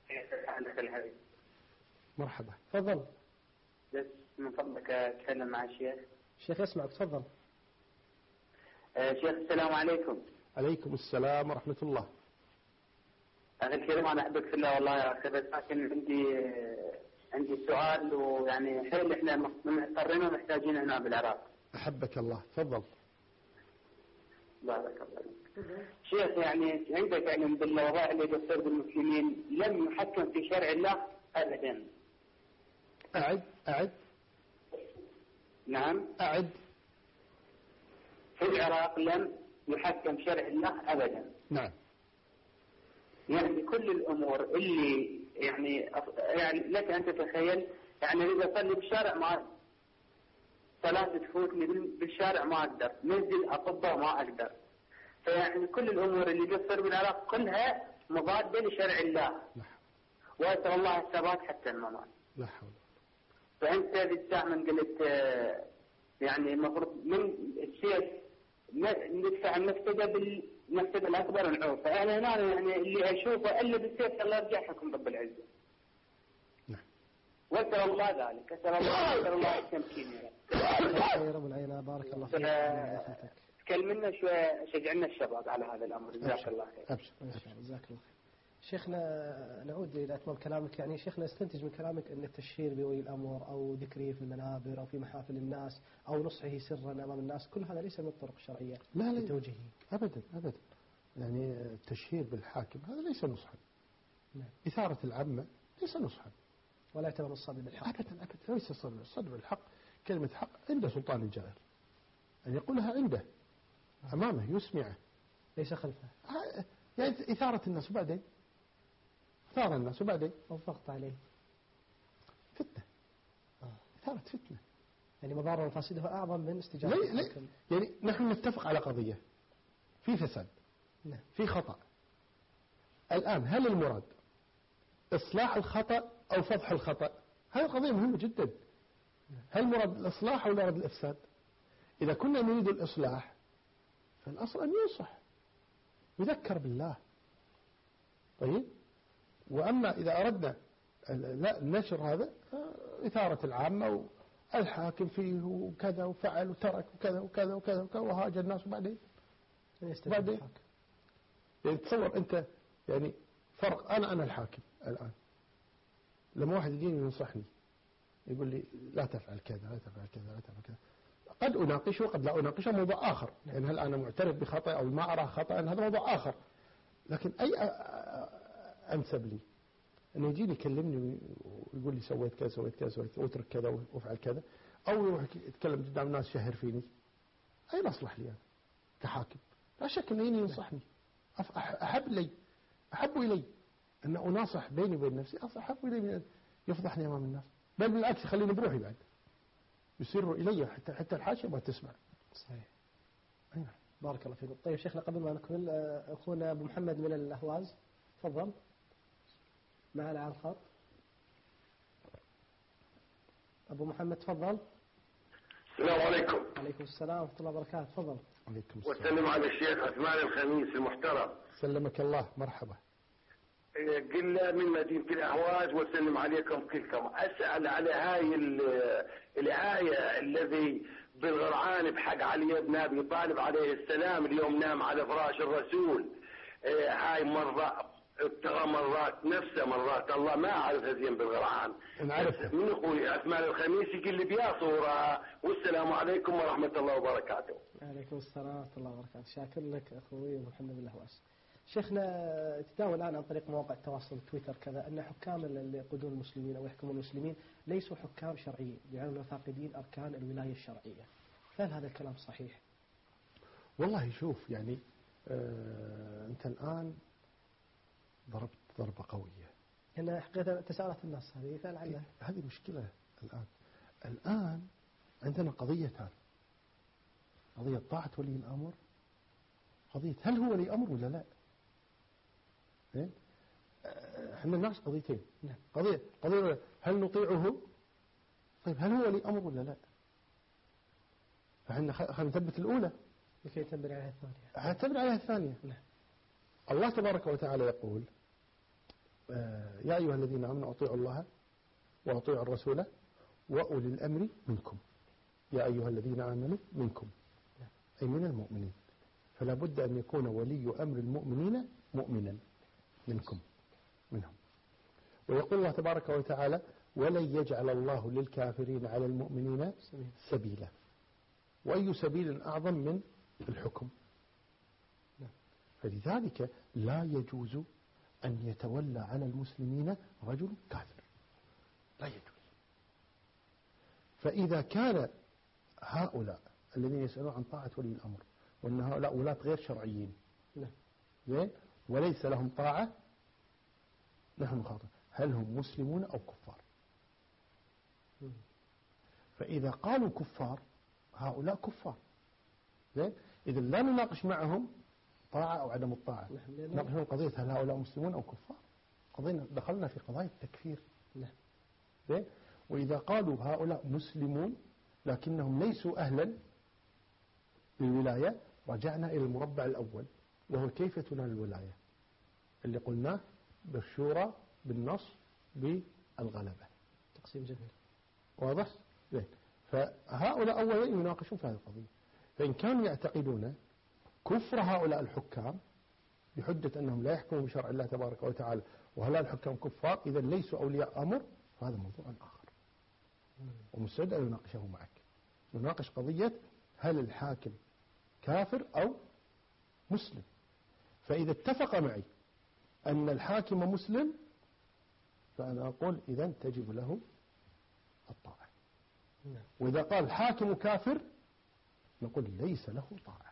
مرحبا. تفضل. بس من فضلك أتكلم مع الشيخ. الشيخ يسمعك، تفضل. آه شيخ السلام عليكم. عليكم السلام ورحمة الله. أخي الكريم أنا أحبك في الله والله يا أخي، بس لكن عندي عندي سؤال، ويعني حيل إحنا مضطرين ومحتاجين هنا بالعراق. أحبك الله، تفضل. بارك الله فيك. شيخ يعني عندك علم بالوضع اللي تصير بالمسلمين لم يحكم في شرع الله أبدا. أعد أعد. نعم. أعد. في العراق لم يحكم شرع الله أبدا. نعم. يعني كل الأمور اللي يعني يعني لك أن تتخيل، يعني إذا أصلي بالشارع ما صلاة تفوتني بالشارع ما أقدر، ننزل أطبق ما أقدر. فيعني كل الأمور اللي تصير بالعراق كلها مضادة لشرع الله. وأسأل الله الثبات حتى الممات. لا حول. فأنت بالساعة من قلت يعني المفروض من السيف ندفع المفسدة بالمفسدة الأكبر نعوف. فأنا هنا يعني اللي أشوفه إلا بالسيف الله يرجع حكم رب العزة. نعم. وأسأل الله ذلك، أسأل الله أسأل الله التمكين. يا رب العين بارك الله فيك. تكلمنا شوية، شجعنا الشباب على هذا الأمر. جزاك الله خير. أبشر. جزاك الله خير. شيخنا نعود إلى أتمام كلامك، يعني شيخنا استنتج من كلامك أن التشهير بولي الأمر أو ذكره في المنابر أو في محافل الناس أو نصحه سرا أمام الناس كل هذا ليس من الطرق الشرعية لا لا لتوجيهه. أبدا أبدا. يعني التشهير بالحاكم هذا ليس نصحا. نعم. إثارة العامة ليس نصحا. ولا يعتبر الصدر بالحق. أبدا أبدا ليس الصدر. الصدر بالحق كلمة حق عند سلطان جائر أن يقولها عنده أمامه يسمعه ليس خلفه. يعني إثارة الناس وبعدين إثارة الناس وبعدين أو ضغط عليه فتنة. آه. إثارة فتنة. يعني مضار وفاسده أعظم من استجابة لي لي يعني نحن نتفق على قضية في فساد. نعم. في خطأ. الآن هل المراد إصلاح الخطأ أو فضح الخطأ؟ هذه قضية مهمة جدا. هل المراد الإصلاح أو المراد الإفساد؟ إذا كنا نريد الإصلاح فالأصل أن ينصح يذكر بالله. طيب. وأما إذا أردنا لا نشر هذا إثارة العامة والحاكم فيه وكذا وفعل وترك وكذا وكذا وكذا, وكذا وهاج الناس وبعدين بعدين يعني تصور أنت يعني فرق. أنا أنا الحاكم الآن لما واحد يجيني ينصحني يقول لي لا تفعل كذا لا تفعل كذا لا تفعل كذا، قد أناقشه وقد لا أناقشه، موضوع آخر. يعني هل أنا معترف بخطأ أو ما أرى خطأ هذا موضوع آخر. لكن أي أنسب لي أنه يجيني يكلمني ويقول لي سويت كذا سويت كذا سويت واترك كذا وافعل كذا، أو يروح يتكلم قدام الناس شهر فيني. أين أصلح لي أنا كحاكم؟ لا شك أنه ينصحني. أحب لي أحب إلي أن أناصح بيني وبين نفسي، أحب إلي من يفضحني أمام الناس، بل بالعكس يخليني بروحي بعد يسر إلي حتى حتى الحاشية ما تسمع. صحيح. أيوة. بارك الله فيكم. طيب شيخنا قبل ما نكمل أخونا أبو محمد من الأهواز تفضل معنا على الخط. أبو محمد تفضل. السلام عليكم. عليكم السلام ورحمة الله وبركاته. تفضل. عليكم السلام. وسلم على الشيخ عثمان الخميس المحترم. سلمك الله. مرحبا. قلنا من مدينة الأهواز وسلم عليكم كلكم. أسأل على هاي الآية الذي بالغرعان بحق علي بن أبي طالب عليه السلام اليوم نام على فراش الرسول. هاي مرة ابتغى مرات نفسه مرات الله ما أعرفها زين بالغرعان. نعرفها. من أخوي عثمان الخميس يقول لي بيا صورة. والسلام عليكم ورحمة الله وبركاته. عليكم السلام ورحمة الله وبركاته. شاكر لك أخوي محمد الأهواز. شيخنا تداول الآن عن طريق مواقع التواصل تويتر كذا أن حكام اللي يقودون المسلمين أو يحكمون المسلمين ليسوا حكام شرعيين، يجعلون فاقدين أركان الولاية الشرعية. هل هذا الكلام صحيح؟ والله شوف يعني آه أنت الآن ضربت ضربة قوية. هنا حقيقة تساءلت الناس هذه فلعلها هذه مشكلة الآن. الآن عندنا قضيتان، قضية طاعة ولي الأمر، قضية هل هو ولي أمر ولا لا. إيه؟ احنا الناس قضيتين. نعم. قضية قضية هل نطيعه، طيب هل هو ولي أمر ولا لا. فاحنا خلينا نثبت الأولى لكي تنبري عليها الثانية. هتنبري عليها الثانية. نعم. الله تبارك وتعالى يقول آه يا أيها الذين آمنوا أطيعوا الله وأطيعوا الرسول وأولي الأمر منكم. يا أيها الذين آمنوا منكم أي من المؤمنين، فلا بد أن يكون ولي أمر المؤمنين مؤمنا منكم منهم. ويقول الله تبارك وتعالى ولن يجعل الله للكافرين على المؤمنين سبيلا. وأي سبيل أعظم من الحكم. فلذلك لا يجوز أن يتولى على المسلمين رجل كافر، لا يجوز. فإذا كان هؤلاء الذين يسألون عن طاعة ولي الأمر وأن هؤلاء ولاة غير شرعيين نعم. زين وليس لهم طاعة، نحن نخاطب هل هم مسلمون أو كفار؟ مم. فإذا قالوا كفار هؤلاء كفار، زين إذا لا نناقش معهم طاعة أو عدم الطاعة، نناقشون قضية هل هؤلاء مسلمون أو كفار، قضينا دخلنا في قضايا التكفير. نعم. زين وإذا قالوا هؤلاء مسلمون لكنهم ليسوا أهلا للولاية، رجعنا إلى المربع الأول وهو كيف تنال الولاية اللي قلناه بالشورى بالنص بالغلبة. تقسيم جميل. واضح؟ زين فهؤلاء أولا يناقشون في هذه القضية، فإن كانوا يعتقدون كفر هؤلاء الحكام بحجة أنهم لا يحكمون بشرع الله تبارك وتعالى وهؤلاء الحكام كفار إذا ليسوا أولياء أمر، فهذا موضوع آخر ومستعد أن يناقشه معك. نناقش قضية هل الحاكم كافر أو مسلم، فإذا اتفق معي أن الحاكم مسلم فأنا أقول إذن تجب له الطاعة. وإذا قال الحاكم كافر نقول ليس له طاعة.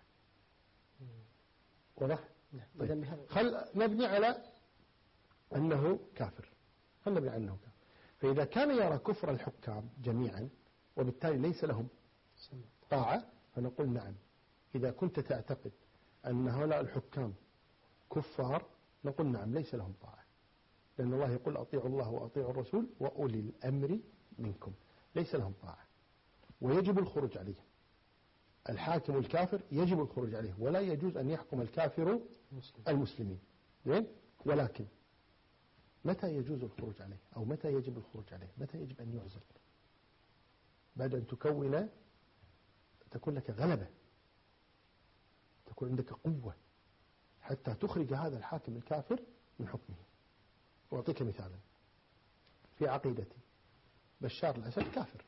واضح؟ طيب. خل نبني على أنه كافر، خل نبني على أنه كافر. فإذا كان يرى كفر الحكام جميعا وبالتالي ليس لهم طاعة فنقول نعم. إذا كنت تعتقد أن هؤلاء الحكام كفار نقول نعم ليس لهم طاعة، لأن الله يقول أطيعوا الله وأطيعوا الرسول وأولي الأمر منكم، ليس لهم طاعة ويجب الخروج عليهم. الحاكم الكافر يجب الخروج عليه ولا يجوز أن يحكم الكافر المسلمين. زين ولكن متى يجوز الخروج عليه أو متى يجب الخروج عليه؟ متى يجب أن يعزل؟ بعد أن تكون تكون لك غلبة، تكون عندك قوة حتى تخرج هذا الحاكم الكافر من حكمه. وأعطيك مثالا في عقيدتي، بشار الأسد كافر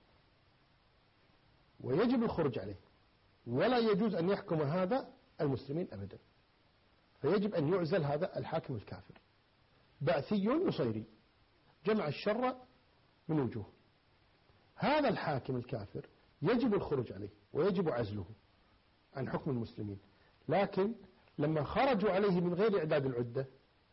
ويجب الخروج عليه ولا يجوز أن يحكم هذا المسلمين أبدا، فيجب أن يعزل هذا الحاكم الكافر. بعثي نصيري جمع الشر من وجوه، هذا الحاكم الكافر يجب الخروج عليه ويجب عزله عن حكم المسلمين، لكن لما خرجوا عليه من غير إعداد العدة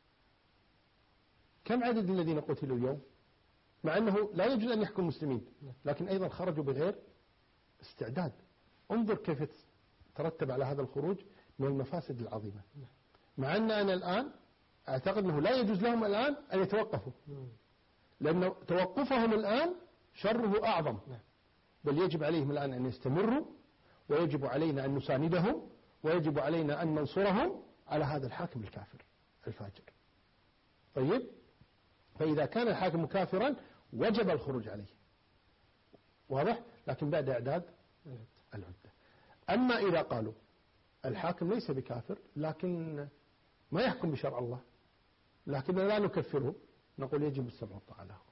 كم عدد الذين قتلوا اليوم؟ مع أنه لا يجوز أن يحكم المسلمين لكن أيضا خرجوا بغير استعداد. انظر كيف ترتب على هذا الخروج من المفاسد العظيمة، مع أن أنا الآن أعتقد أنه لا يجوز لهم الآن أن يتوقفوا، لأن توقفهم الآن شره أعظم، بل يجب عليهم الآن أن يستمروا ويجب علينا أن نساندهم ويجب علينا أن ننصرهم على هذا الحاكم الكافر الفاجر. طيب فإذا كان الحاكم كافرا وجب الخروج عليه، واضح؟ لكن بعد إعداد العدة. أما إذا قالوا الحاكم ليس بكافر لكن ما يحكم بشرع الله لكن لا نكفره، نقول يجب السمع والطاعة له.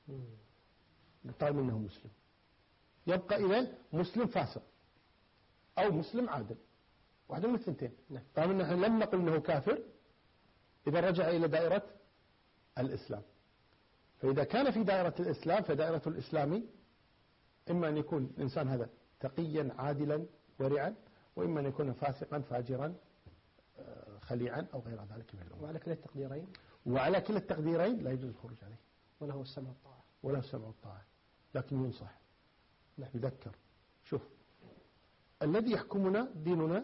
طالما أنه مسلم يبقى إذن مسلم فاسق أو مسلم عادل، واحدة من الثنتين. طالما نحن لم نقل أنه كافر إذا رجع إلى دائرة الإسلام. فإذا كان في دائرة الإسلام فدائرة الإسلام إما أن يكون الإنسان هذا تقيا عادلا ورعا، وإما أن يكون فاسقا فاجرا خليعا أو غير ذلك من الأمور. وعلى كلا التقديرين وعلى كلا التقديرين لا يجوز الخروج عليه وله السمع والطاعة وله السمع والطاعة، لكن ينصح نعم. يذكر. شوف الذي يحكمنا ديننا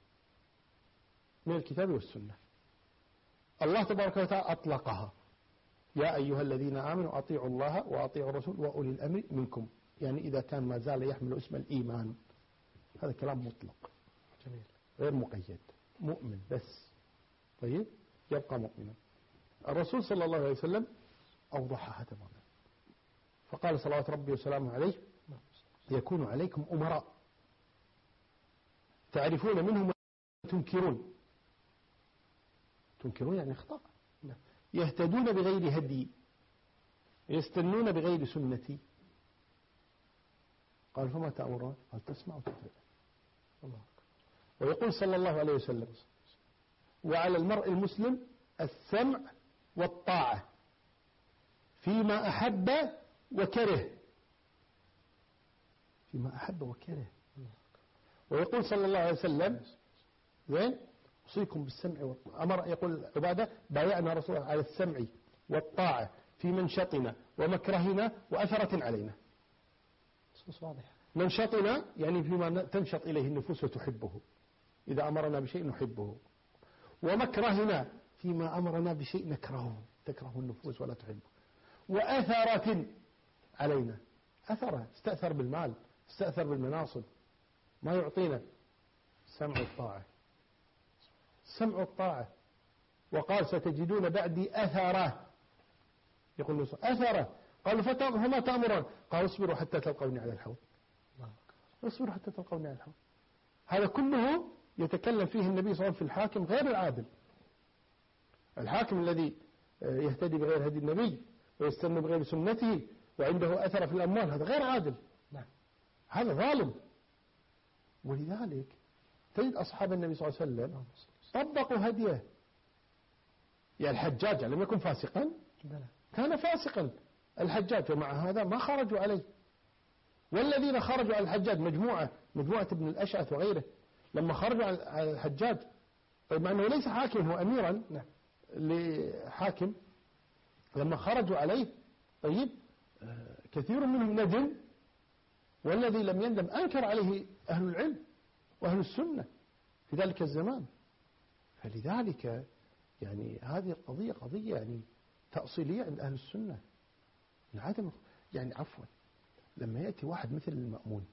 من الكتاب والسنة، الله تبارك وتعالى أطلقها يا أيها الذين آمنوا أطيعوا الله وأطيعوا الرسول وأولي الأمر منكم، يعني إذا كان ما زال يحمل اسم الإيمان، هذا كلام مطلق جميل غير مقيد، مؤمن بس. طيب يبقى مؤمنا. الرسول صلى الله عليه وسلم أوضحها تماما فقال صلوات ربي وسلامه عليه يكون عليكم أمراء تعرفون منهم تنكرون، تنكرون يعني اخطاء، يهتدون بغير هدي يستنون بغير سنتي. قال فما تأمرون؟ قال تسمع وتطيع. ويقول صلى الله عليه وسلم وعلى المرء المسلم السمع والطاعة فيما أحب وكره، فيما أحب وكره. ويقول صلى الله عليه وسلم زين أوصيكم بالسمع والطاعة. أمر يقول عبادة بايعنا رسول الله على السمع والطاعة في منشطنا ومكرهنا وأثرة علينا. واضح. منشطنا يعني فيما تنشط إليه النفوس وتحبه، إذا أمرنا بشيء نحبه. ومكرهنا فيما أمرنا بشيء نكرهه، تكره النفوس ولا تحبه. وأثرة علينا، أثرة استأثر بالمال، استأثر بالمناصب، ما يعطينا. سمع الطاعة، سمع الطاعة. وقال ستجدون بعدي أثرة، يقول له أثرة. قالوا فما تأمرون؟ قالوا اصبروا حتى تلقوني على الحوض. اصبروا حتى تلقوني على الحوض. هذا كله يتكلم فيه النبي صلى الله عليه وسلم في الحاكم غير العادل، الحاكم الذي يهتدي بغير هدي النبي ويستنى بغير سنته وعنده أثر في الأموال، هذا غير عادل. نعم. هذا ظالم. ولذلك تجد أصحاب النبي صلى الله عليه وسلم طبقوا هديه. يا الحجاج لم يكن فاسقا، كان فاسقا الحجاج، ومع هذا ما خرجوا عليه. والذين خرجوا على الحجاج مجموعة مجموعة ابن الأشعث وغيره، لما خرجوا على الحجاج طيب مع أنه ليس حاكم، هو أميرا لحاكم، لما خرجوا عليه طيب كثير منهم ندم، والذي لم يندم أنكر عليه أهل العلم وأهل السنة في ذلك الزمان. فلذلك يعني هذه القضية قضية يعني تأصيلية عند أهل السنة. عدم يعني عفوا لما يأتي واحد مثل المأمون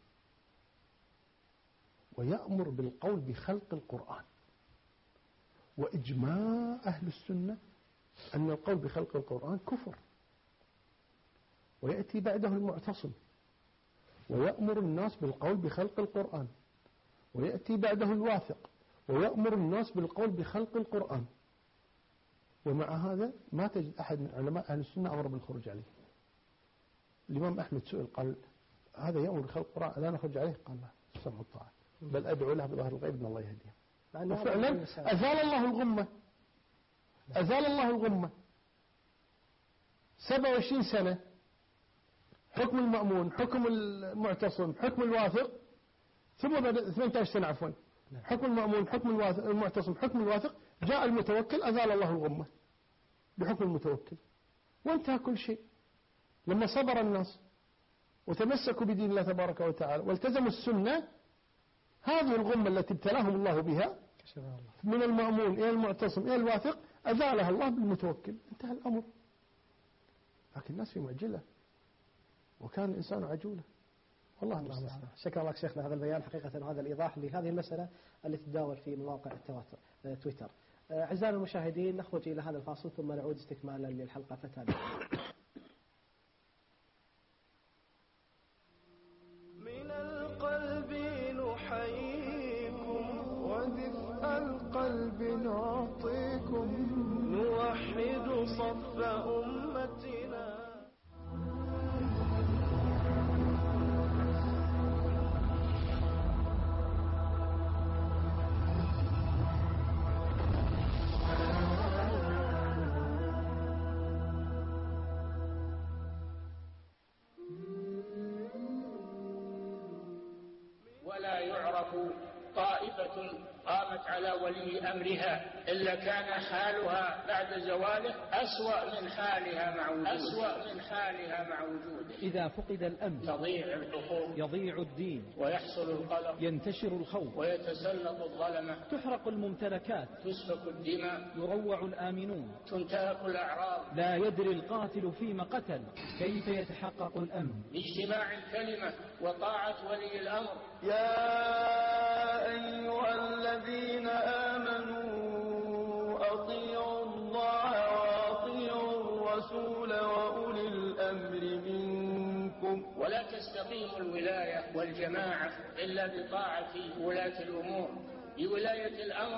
ويأمر بالقول بخلق القرآن، وإجماع أهل السنة أن القول بخلق القرآن كفر، ويأتي بعده المعتصم ويأمر الناس بالقول بخلق القرآن، ويأتي بعده الواثق ويأمر الناس بالقول بخلق القرآن، ومع هذا ما تجد أحد من علماء أهل السنة أمر بالخروج عليه. الإمام أحمد سئل قال هذا يأمر بخلق القرآن لا نخرج عليه؟ قال لا، سمع الطاعة، بل أدعو له بظهر الغيب أن الله يهديه. وفعلا أزال الله الغمة، أزال الله الغمة. سبعة وعشرين سنة حكم المأمون، حكم المعتصم، حكم الواثق، ثم بعد ثمانية عشر سنة عفوا حكم المأمون، حكم المعتصم، حكم الواثق، جاء المتوكل أزال الله الغمة بحكم المتوكل، وانتهى كل شيء. لما صبر الناس وتمسكوا بدين الله تبارك وتعالى والتزموا السنة، هذه الغمة التي ابتلاهم الله بها من المأمون إلى المعتصم إلى الواثق أزالها الله بالمتوكل، انتهى الأمر. لكن الناس في معجلة، وكان الإنسان عجولة. والله المستعان. شكرا لك شيخنا هذا البيان حقيقة، وهذا الإيضاح لهذه المسألة التي تداول في مواقع التواتر تويتر. أعزائنا المشاهدين نخرج إلى هذا الفاصل ثم نعود استكمالا للحلقة، فتابعوا. من القلب نحييكم ودفء القلب نعطيكم، نوحد صف أمتنا. ولا يعرف طائفة قامت على ولي أمرها إلا كان حالها بعد زواله أسوأ من حالها مع وجوده، أسوأ من حالها مع وجوده. إذا فقد الأمن تضيع الحقوق، يضيع الدين، ويحصل القلق، ينتشر الخوف، ويتسلط الظلمة، تحرق الممتلكات، تسفك الدماء، يروع الآمنون، تنتهك الأعراض. لا يدري القاتل فيما قتل، كيف يتحقق الأمن؟ باجتماع الكلمة وطاعة ولي الأمر. يا أيها الذين آمنوا أطيعوا الله وأطيعوا الرسول وأولي الأمر منكم. ولا تستقيم الولاية والجماعة إلا بطاعة ولاة الأمور. بولاية الأمر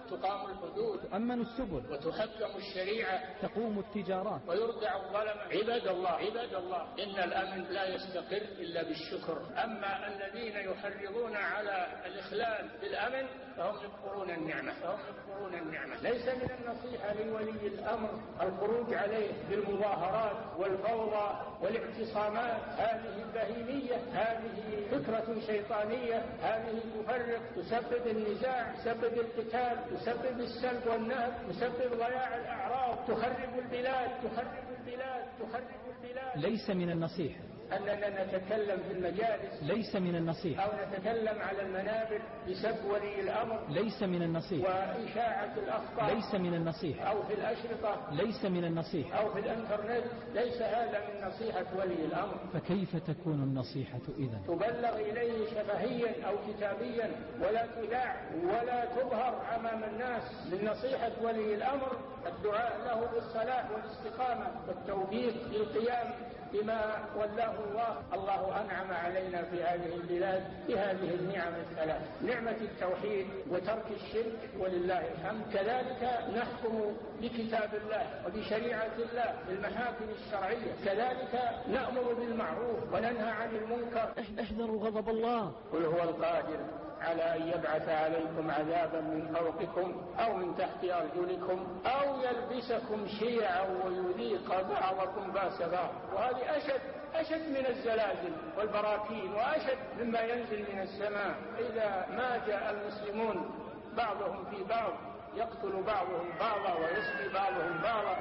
وتقام الحدود تؤمن السبل وتحكم الشريعة تقوم التجارات ويردع الظلم. عباد الله عباد الله إن الأمن لا يستقر إلا بالشكر. أما الذين يحرضون على الإخلال بالأمن فهم يكفرون النعمة فهم يكفرون النعمة. ليس من النصيحة لولي الأمر الخروج عليه بالمظاهرات والفوضى والاعتصامات. هذه البهيمية، هذه فكرة شيطانية، هذه تفرق، تسبب النزاع، تسبب القتال، تسبب السلب والنهب، تسبب ضياع الأعراض، تخرب البلاد تخرب البلاد تخرب البلاد. ليس من النصيحة أننا نتكلم في المجالس، ليس من النصيحة أو نتكلم على المنابر بسب ولي الأمر، ليس من النصيحة وإشاعة الأخطاء، ليس من النصيحة أو في الأشرطة، ليس من النصيحة أو في الإنترنت. ليس هذا من نصيحة ولي الأمر. فكيف تكون النصيحة إذن؟ تبلغ إليه شفهيا أو كتابيا، ولا تذاع ولا تظهر أمام الناس. من نصيحة ولي الأمر الدعاء له بالصلاح والاستقامة والتوفيق للقيام بما ولاه الله. الله أنعم علينا في هذه البلاد بهذه النعم الثلاث: نعمة التوحيد وترك الشرك ولله الحمد. كذلك نحكم بكتاب الله وبشريعة الله بالمحاكم الشرعية. كذلك نأمر بالمعروف وننهى عن المنكر. احذروا غضب الله. قل هو القادر على أن يبعث عليكم عذابا من فوقكم أو من تحت أرجلكم أو يلبسكم شيعا ويذيق بعضكم بأس بعض. وهذه أشد أشد من الزلازل والبراكين، وأشد مما ينزل من السماء. إذا ما جاء المسلمون بعضهم في بعض يقتل بعضهم بعضا ويسقي بعضهم بعضا.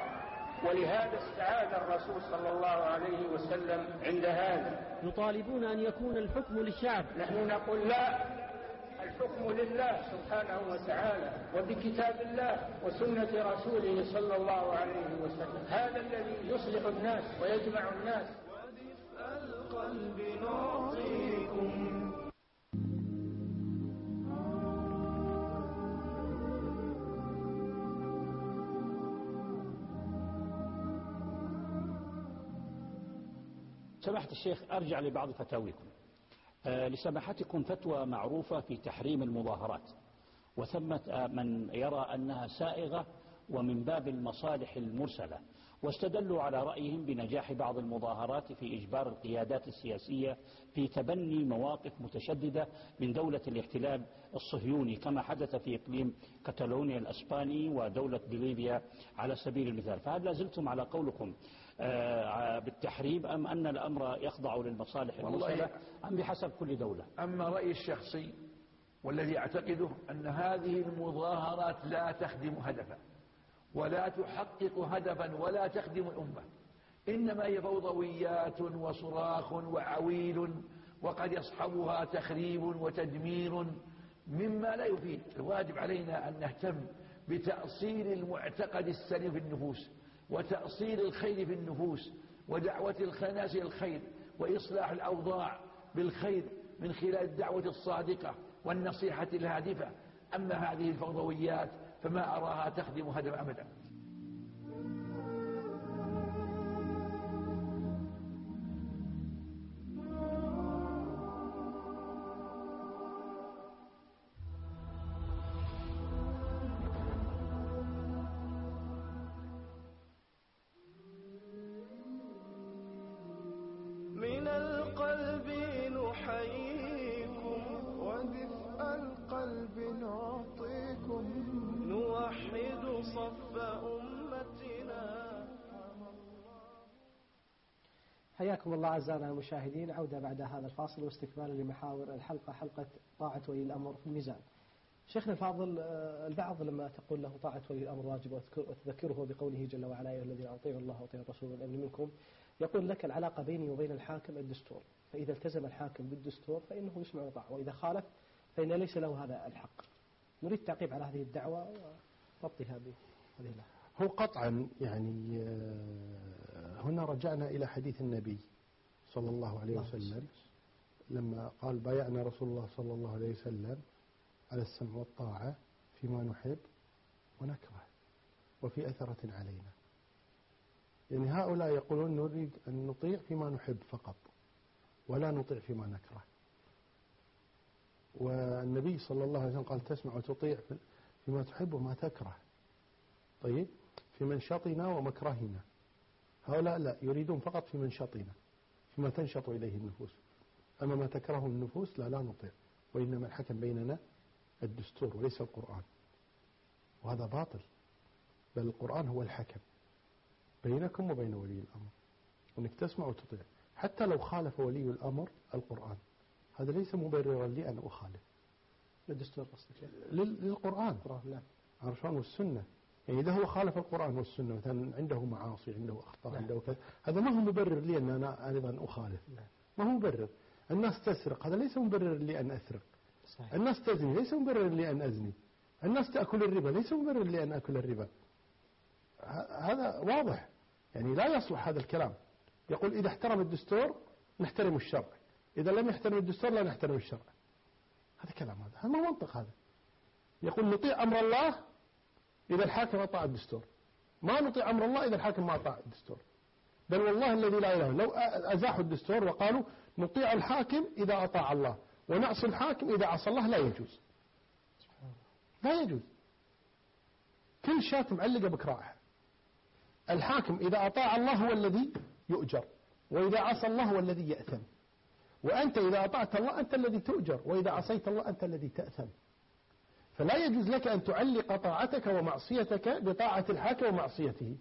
ولهذا استعاذ الرسول صلى الله عليه وسلم عند هذا. يطالبون أن يكون الحكم للشعب. نحن نقول لا، الحكم لله سبحانه وتعالى وبكتاب الله وسنة رسوله صلى الله عليه وسلم. هذا الذي يصلح الناس ويجمع الناس. ودفء القلب نعطيكم. سماحة الشيخ، أرجع لبعض فتاويكم. آه لسماحتكم فتوى معروفة في تحريم المظاهرات، وثمة من يرى أنها سائغة ومن باب المصالح المرسلة، واستدلوا على رأيهم بنجاح بعض المظاهرات في إجبار القيادات السياسية في تبني مواقف متشددة من دولة الاحتلال الصهيوني، كما حدث في إقليم كتالونيا الأسباني ودولة بوليفيا على سبيل المثال. فهل لازلتم على قولكم بالتحريم، أم أن الأمر يخضع للمصالح المرسلة، أم بحسب كل دولة؟ أما رأيي الشخصي والذي أعتقده أن هذه المظاهرات لا تخدم هدفا ولا تحقق هدفا ولا تخدم الأمة، إنما هي فوضويات وصراخ وعويل، وقد يصحبها تخريب وتدمير مما لا يفيد. الواجب علينا أن نهتم بتأصيل المعتقد السليم في النفوس، وتأصيل الخير في النفوس، ودعوة الناس إلى الخير، وإصلاح الأوضاع بالخير من خلال الدعوة الصادقة والنصيحة الهادفة. أما هذه الفوضويات فما أراها تخدم هدف أبدا. من القلب نحييكم ودفء القلب نعطيكم نوحد صف أمتنا. حياكم الله أعزائنا المشاهدين. عودة بعد هذا الفاصل واستكمالا لمحاور الحلقة، حلقة طاعة ولي الأمر في الميزان. شيخنا الفاضل، البعض لما تقول له طاعة ولي الأمر واجب وتذكره بقوله جل وعلا: يا الذين أطيعوا الله وأطيعوا الرسول والأمر منكم، يقول لك العلاقة بيني وبين الحاكم الدستور، فإذا التزم الحاكم بالدستور فإنه يسمع ويطاع، وإذا خالف فإن ليس له هذا الحق. نريد تعقيب على هذه الدعوة وربطها بهذه الله. هو قطعا يعني هنا رجعنا إلى حديث النبي صلى الله عليه وسلم لما قال: بايعنا رسول الله صلى الله عليه وسلم على السمع والطاعة فيما نحب ونكره وفي أثرة علينا. يعني هؤلاء يقولون نريد أن نطيع فيما نحب فقط ولا نطيع فيما نكره. والنبي صلى الله عليه وسلم قال: تسمع وتطيع فيما تحب وما تكره. طيب في منشطنا ومكرهنا. هؤلاء لا، يريدون فقط في منشطنا، فيما تنشط إليه النفوس. أما ما تكره النفوس لا لا نطيع، وإنما الحكم بيننا الدستور وليس القرآن، وهذا باطل. بل القرآن هو الحكم بينكم وبين ولي الأمر، وأنك تسمع وتطيع حتى لو خالف ولي الأمر القرآن. هذا ليس مبررا لي أن أخالف للدستور قصدك؟ للقرآن عرفان والسنة. يعني إذا هو خالف القرآن والسنة مثلا عنده معاصي، عنده أخطاء، عنده كذا، هذا ما هو مبرر لي أن أنا أيضا أخالف. ما هو مبرر. الناس تسرق، هذا ليس مبرر لي أن أسرق. صحيح. الناس تزني ليس مبرر لي أن أزني. الناس تأكل الربا ليس مبرر لي أن أكل الربا. هذا واضح. يعني لا يصلح هذا الكلام. يقول إذا احترم الدستور نحترم الشرع، إذا لم يحترم الدستور لا نحترم الشرع. هذا كلام، هذا هذا ما منطق. هذا يقول نطيع أمر الله إذا الحاكم أطاع الدستور، ما نطيع أمر الله إذا الحاكم ما أطاع الدستور. بل والله الذي لا إله، لو أزاحوا الدستور وقالوا نطيع الحاكم إذا أطاع الله ونعصي الحاكم إذا عصى الله، لا يجوز. لا يجوز. كل شاة معلقة بكراعها. الحاكم إذا أطاع الله هو الذي يؤجر، وإذا عصى الله هو الذي يأثم. وأنت إذا أطعت الله أنت الذي تؤجر، وإذا عصيت الله أنت الذي تأثم. فلا يجوز لك أن تعلق طاعتك ومعصيتك بطاعة الحاكم ومعصيته.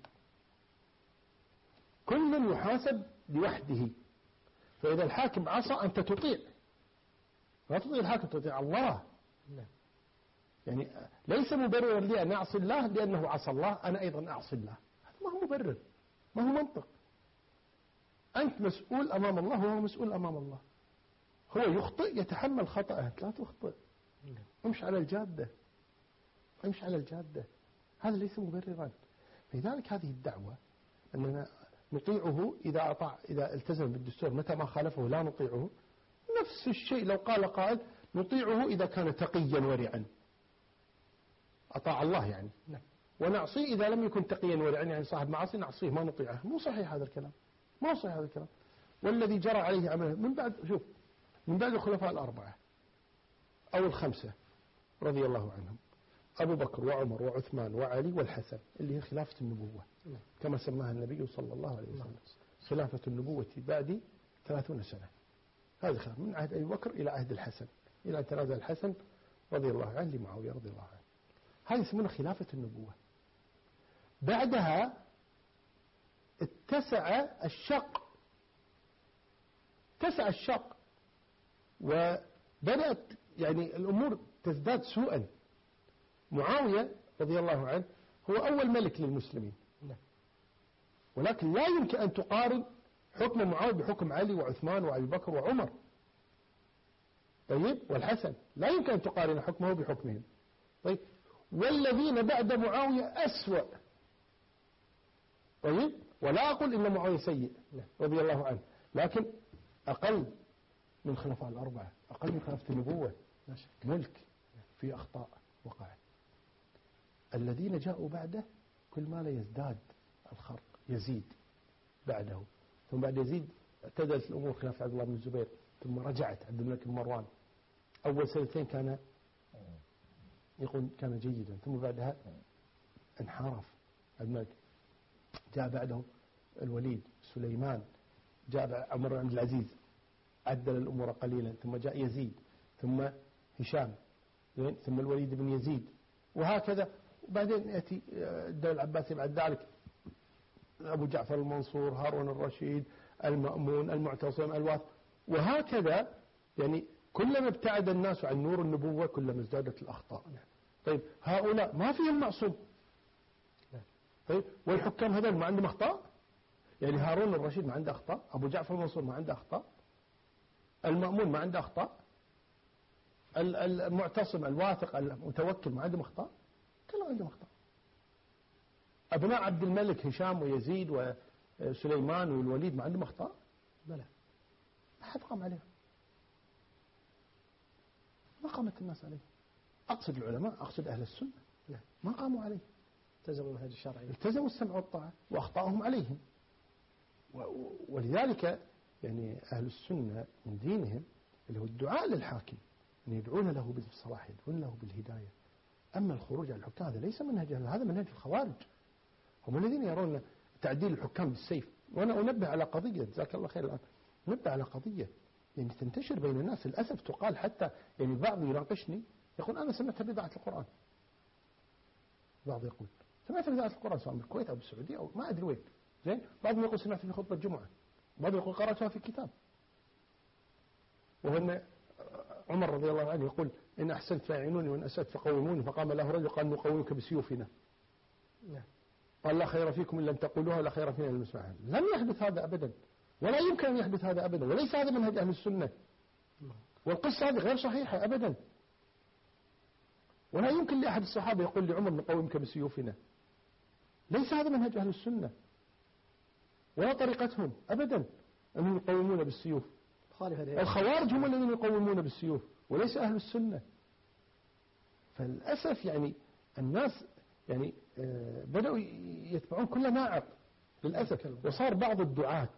كل يحاسب لوحده. فإذا الحاكم عصى أنت تطيع، لا تطيع الحاكم، تطيع الله. يعني ليس مبررا لي أن أعصي الله لأنه عصى الله أنا أيضا أعصي الله. هذا ما هو مبرر، ما هو منطق. أنت مسؤول أمام الله وهو مسؤول أمام الله. هو يخطئ يتحمل خطأه، أنت لا تخطئ. امش على الجادة، امش على الجادة. هذا ليس مبررا. لذلك هذه الدعوة أننا نطيعه إذا أطاع، إذا التزم بالدستور، متى ما خالفه لا نطيعه. نفس الشيء لو قال قائل نطيعه إذا كان تقيا ورعا، أطاع الله يعني، ونعصيه إذا لم يكن تقيا ورعا، يعني صاحب معاصي نعصيه ما نطيعه. مو صحيح هذا الكلام، ما صحيح هذا الكلام. والذي جرى عليه عمله من بعد، شوف، من بعد الخلفاء الأربعة أو الخمسة رضي الله عنهم، أبو بكر وعمر وعثمان وعلي والحسن، اللي هي خلافة النبوة كما سماها النبي صلى الله عليه وسلم. خلافة النبوة بعد ثلاثون سنة. هذا خلاف من عهد أبي بكر إلى عهد الحسن، إلى أن تنازل الحسن رضي الله عنه لمعاوية رضي الله عنه. هذه يسمونها خلافة النبوة. بعدها اتسع الشق، اتسع الشق، وبدأت يعني الأمور تزداد سوءا. معاوية رضي الله عنه هو أول ملك للمسلمين، ولكن لا يمكن أن تقارن حكم معاوية بحكم علي وعثمان وأبي بكر وعمر، طيب، والحسن. لا يمكن أن تقارن حكمه بحكمهم. طيب، والذين بعد معاوية أسوأ. طيب، ولا أقول إن معاوية سيء رضي الله عنه، لكن أقل من خلفاء الأربعة، أقل من خلافة النبوة، ملك في أخطاء وقعت. الذين جاءوا بعده كل ما لا يزداد الخرق، يزيد بعده. ثم بعد يزيد اعتدلت الأمور خلاف عبد الله بن الزبير، ثم رجعت عبد الملك بن مروان. أول سنتين كان يقول كان جيدا، ثم بعدها انحرف عبد الملك. جاء بعده الوليد، سليمان، جاء عمر بن عبد العزيز عدل الأمور قليلا، ثم جاء يزيد، ثم هشام، ثم الوليد بن يزيد، وهكذا. وبعدين يأتي الدولة العباسية بعد ذلك، أبو جعفر المنصور، هارون الرشيد، المأمون، المعتصم، الواثق، وهكذا. يعني كلما ابتعد الناس عن نور النبوة كلما ازدادت الأخطاء. طيب، هؤلاء ما فيهم معصوم. طيب، والحكام هذول ما عندهم أخطاء؟ يعني هارون الرشيد ما عنده أخطاء، أبو جعفر المنصور ما عنده أخطاء، المأمون ما عنده أخطاء، المعتصم، الواثق، المتوكل ما عندهم أخطاء؟ كلهم عندهم أخطاء. أبناء عبد الملك هشام ويزيد وسليمان والوليد ما عندهم أخطاء؟ بلى، ما حد قام عليهم، ما قامت الناس عليه. أقصد العلماء، أقصد أهل السنة، لا، ما قاموا عليه. التزموا المنهج الشرعي، التزموا السمع والطاعة، وأخطأهم عليهم. ولذلك يعني أهل السنة من دينهم اللي هو الدعاء للحاكم، أن يدعون له بالصلاح، يدعون له بالهداية، أما الخروج على الحكام هذا ليس منهج، هذا منهج الخوارج، هم الذين يرون تعديل الحكام بالسيف. وأنا أنبه على قضية، جزاك الله خير الآن، نبه على قضية يعني تنتشر بين الناس للأسف، تقال حتى يعني بعض يناقشني يقول أنا سمعت بإذاعة القرآن، بعض يقول سمعت بإذاعة القرآن سواء بالكويت أو بالسعودية أو ما أدري وين، زين، بعضهم يقول سمعت في خطبة الجمعة، بعضهم يقول قرأتها في كتاب. وهم عمر رضي الله عنه يقول إن أحسنت فاعينوني وإن أسأت فقوموني، فقام له رجل قال نقومك بسيوفنا. قال لا خير فيكم إن لم تقولوها ولا خير فينا إن لم نسمعها. لم يحدث هذا أبدا، ولا يمكن أن يحدث هذا أبدا، وليس هذا منهج أهل السنة، والقصة هذه غير صحيحة أبدا. ولا يمكن لأحد الصحابة يقول لعمر نقومك بسيوفنا، ليس هذا منهج أهل السنة ولا طريقتهم أبدا أنهم يقومون بالسيوف. الخوارج هم الذين يقومون بالسيوف وليس أهل السنة. فللأسف يعني الناس يعني بدأوا يتبعون كل ناعق للأسف. وصار بعض الدعاة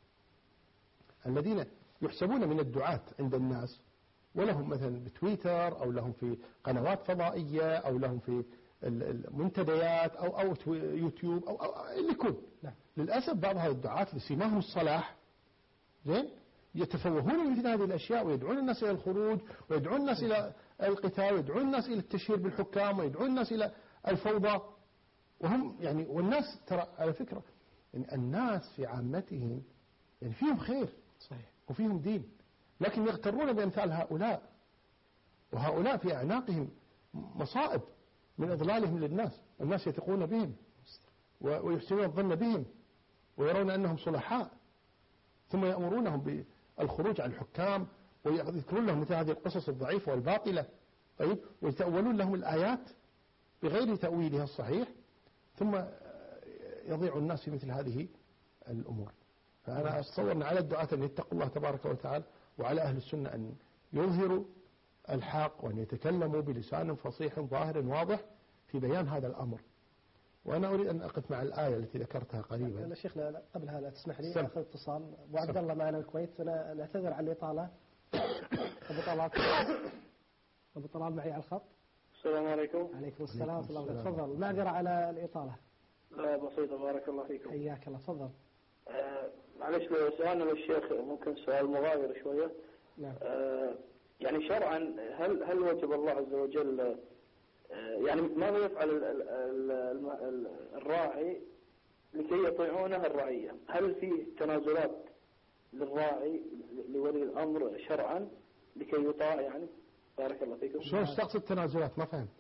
الذين يحسبون من الدعاة عند الناس ولهم مثلا بتويتر أو لهم في قنوات فضائية أو لهم في المنتديات أو أو يوتيوب أو, أو اللي يكون، للأسف بعض هؤلاء الدعاة لسيماهم الصلاح زين يتفوهون من مثل هذه الأشياء ويدعون الناس إلى الخروج ويدعون الناس إلى القتال ويدعون الناس إلى التشهير بالحكام ويدعون الناس إلى الفوضى. وهم يعني والناس ترى على فكرة يعني الناس في عامتهم يعني فيهم خير صحيح وفيهم دين، لكن يغترون بأمثال هؤلاء، وهؤلاء في أعناقهم مصائب من إضلالهم للناس، الناس يثقون بهم ويحسنون الظن بهم ويرون أنهم صلحاء، ثم يأمرونهم بالخروج على الحكام ويذكرون لهم مثل هذه القصص الضعيفة والباطلة، طيب، ويتأولون لهم الآيات بغير تأويلها الصحيح، ثم يضيع الناس في مثل هذه الأمور. فأنا أتصور أن على الدعاة أن يتقوا الله تبارك وتعالى، وعلى أهل السنة أن يظهروا الحق وأن يتكلموا بلسان فصيح ظاهر واضح في بيان هذا الأمر. وأنا أريد أن أقف مع الآية التي ذكرتها قريبا. لا شيخنا قبل هذا تسمح لي أخذ اتصال أبو عبد الله معنا الكويت، أنا نعتذر عن الإطالة. أبو طلال أبو طلال معي على الخط. السلام عليكم. عليكم السلام ورحمة الله وبركاته. تفضل. معذرة على الإطالة. لا بسيطة، بارك الله فيكم. حياك الله، تفضل. آه معلش لو سؤالنا للشيخ ممكن سؤال مغاير شوية. نعم. آه يعني شرعا هل هل وجب الله عز وجل آه يعني ماذا يفعل ال ال ال ال الراعي لكي يطيعونه الرعية؟ هل في تنازلات للراعي لولي الأمر شرعا لكي يطاع يعني؟ بارك الله فيكم. شو تقصد تنازلات؟ ما فهمت.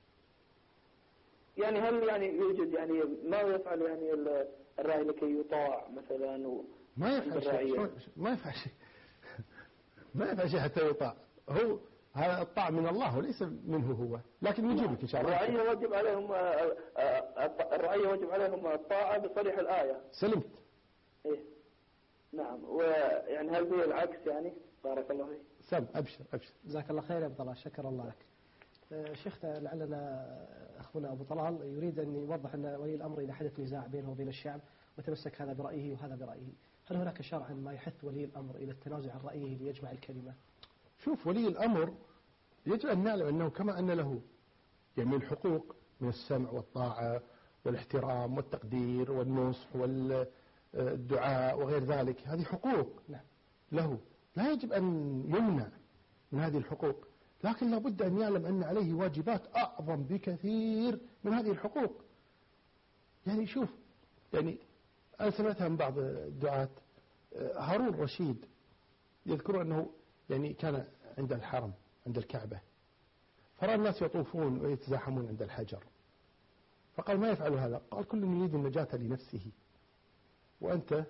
يعني هل يعني يوجد يعني ما يفعل يعني الراعي لكي يطاع مثلا و ما يفعل شيء، ما يفعل شيء ما يفعل شيء حتى يطاع، هو هذا الطاعة من الله وليس منه هو، لكن يجيبك إن شاء الله. الرعية واجب عليهم الرعية واجب عليهم الطاعة بصريح الآية. سلمت. إيه نعم. ويعني هل هي العكس يعني؟ بارك الله فيك. سم أبشر أبشر. جزاك الله خير يا أبو طلال، شكر الله لك. شيخنا لعلنا أخونا أبو طلال يريد أن يوضح أن ولي الأمر إذا حدث نزاع بينه وبين الشعب وتمسك هذا برأيه وهذا برأيه، هل هناك شرعا ما يحث ولي الأمر إلى التنازع عن رأيه ليجمع الكلمة؟ شوف، ولي الأمر يجب أن نعلم أنه كما أن له يعني الحقوق من السمع والطاعة والاحترام والتقدير والنصح والدعاء وغير ذلك، هذه حقوق له لا يجب أن يمنع من هذه الحقوق، لكن لابد أن يعلم أن عليه واجبات أعظم بكثير من هذه الحقوق. يعني شوف، يعني أنا سمعتها من بعض الدعاة، هارون رشيد يذكر أنه يعني كان عند الحرم عند الكعبة، فرأى الناس يطوفون ويتزاحمون عند الحجر، فقال ما يفعل هذا؟ قال كل يريد النجاة لنفسه، وأنت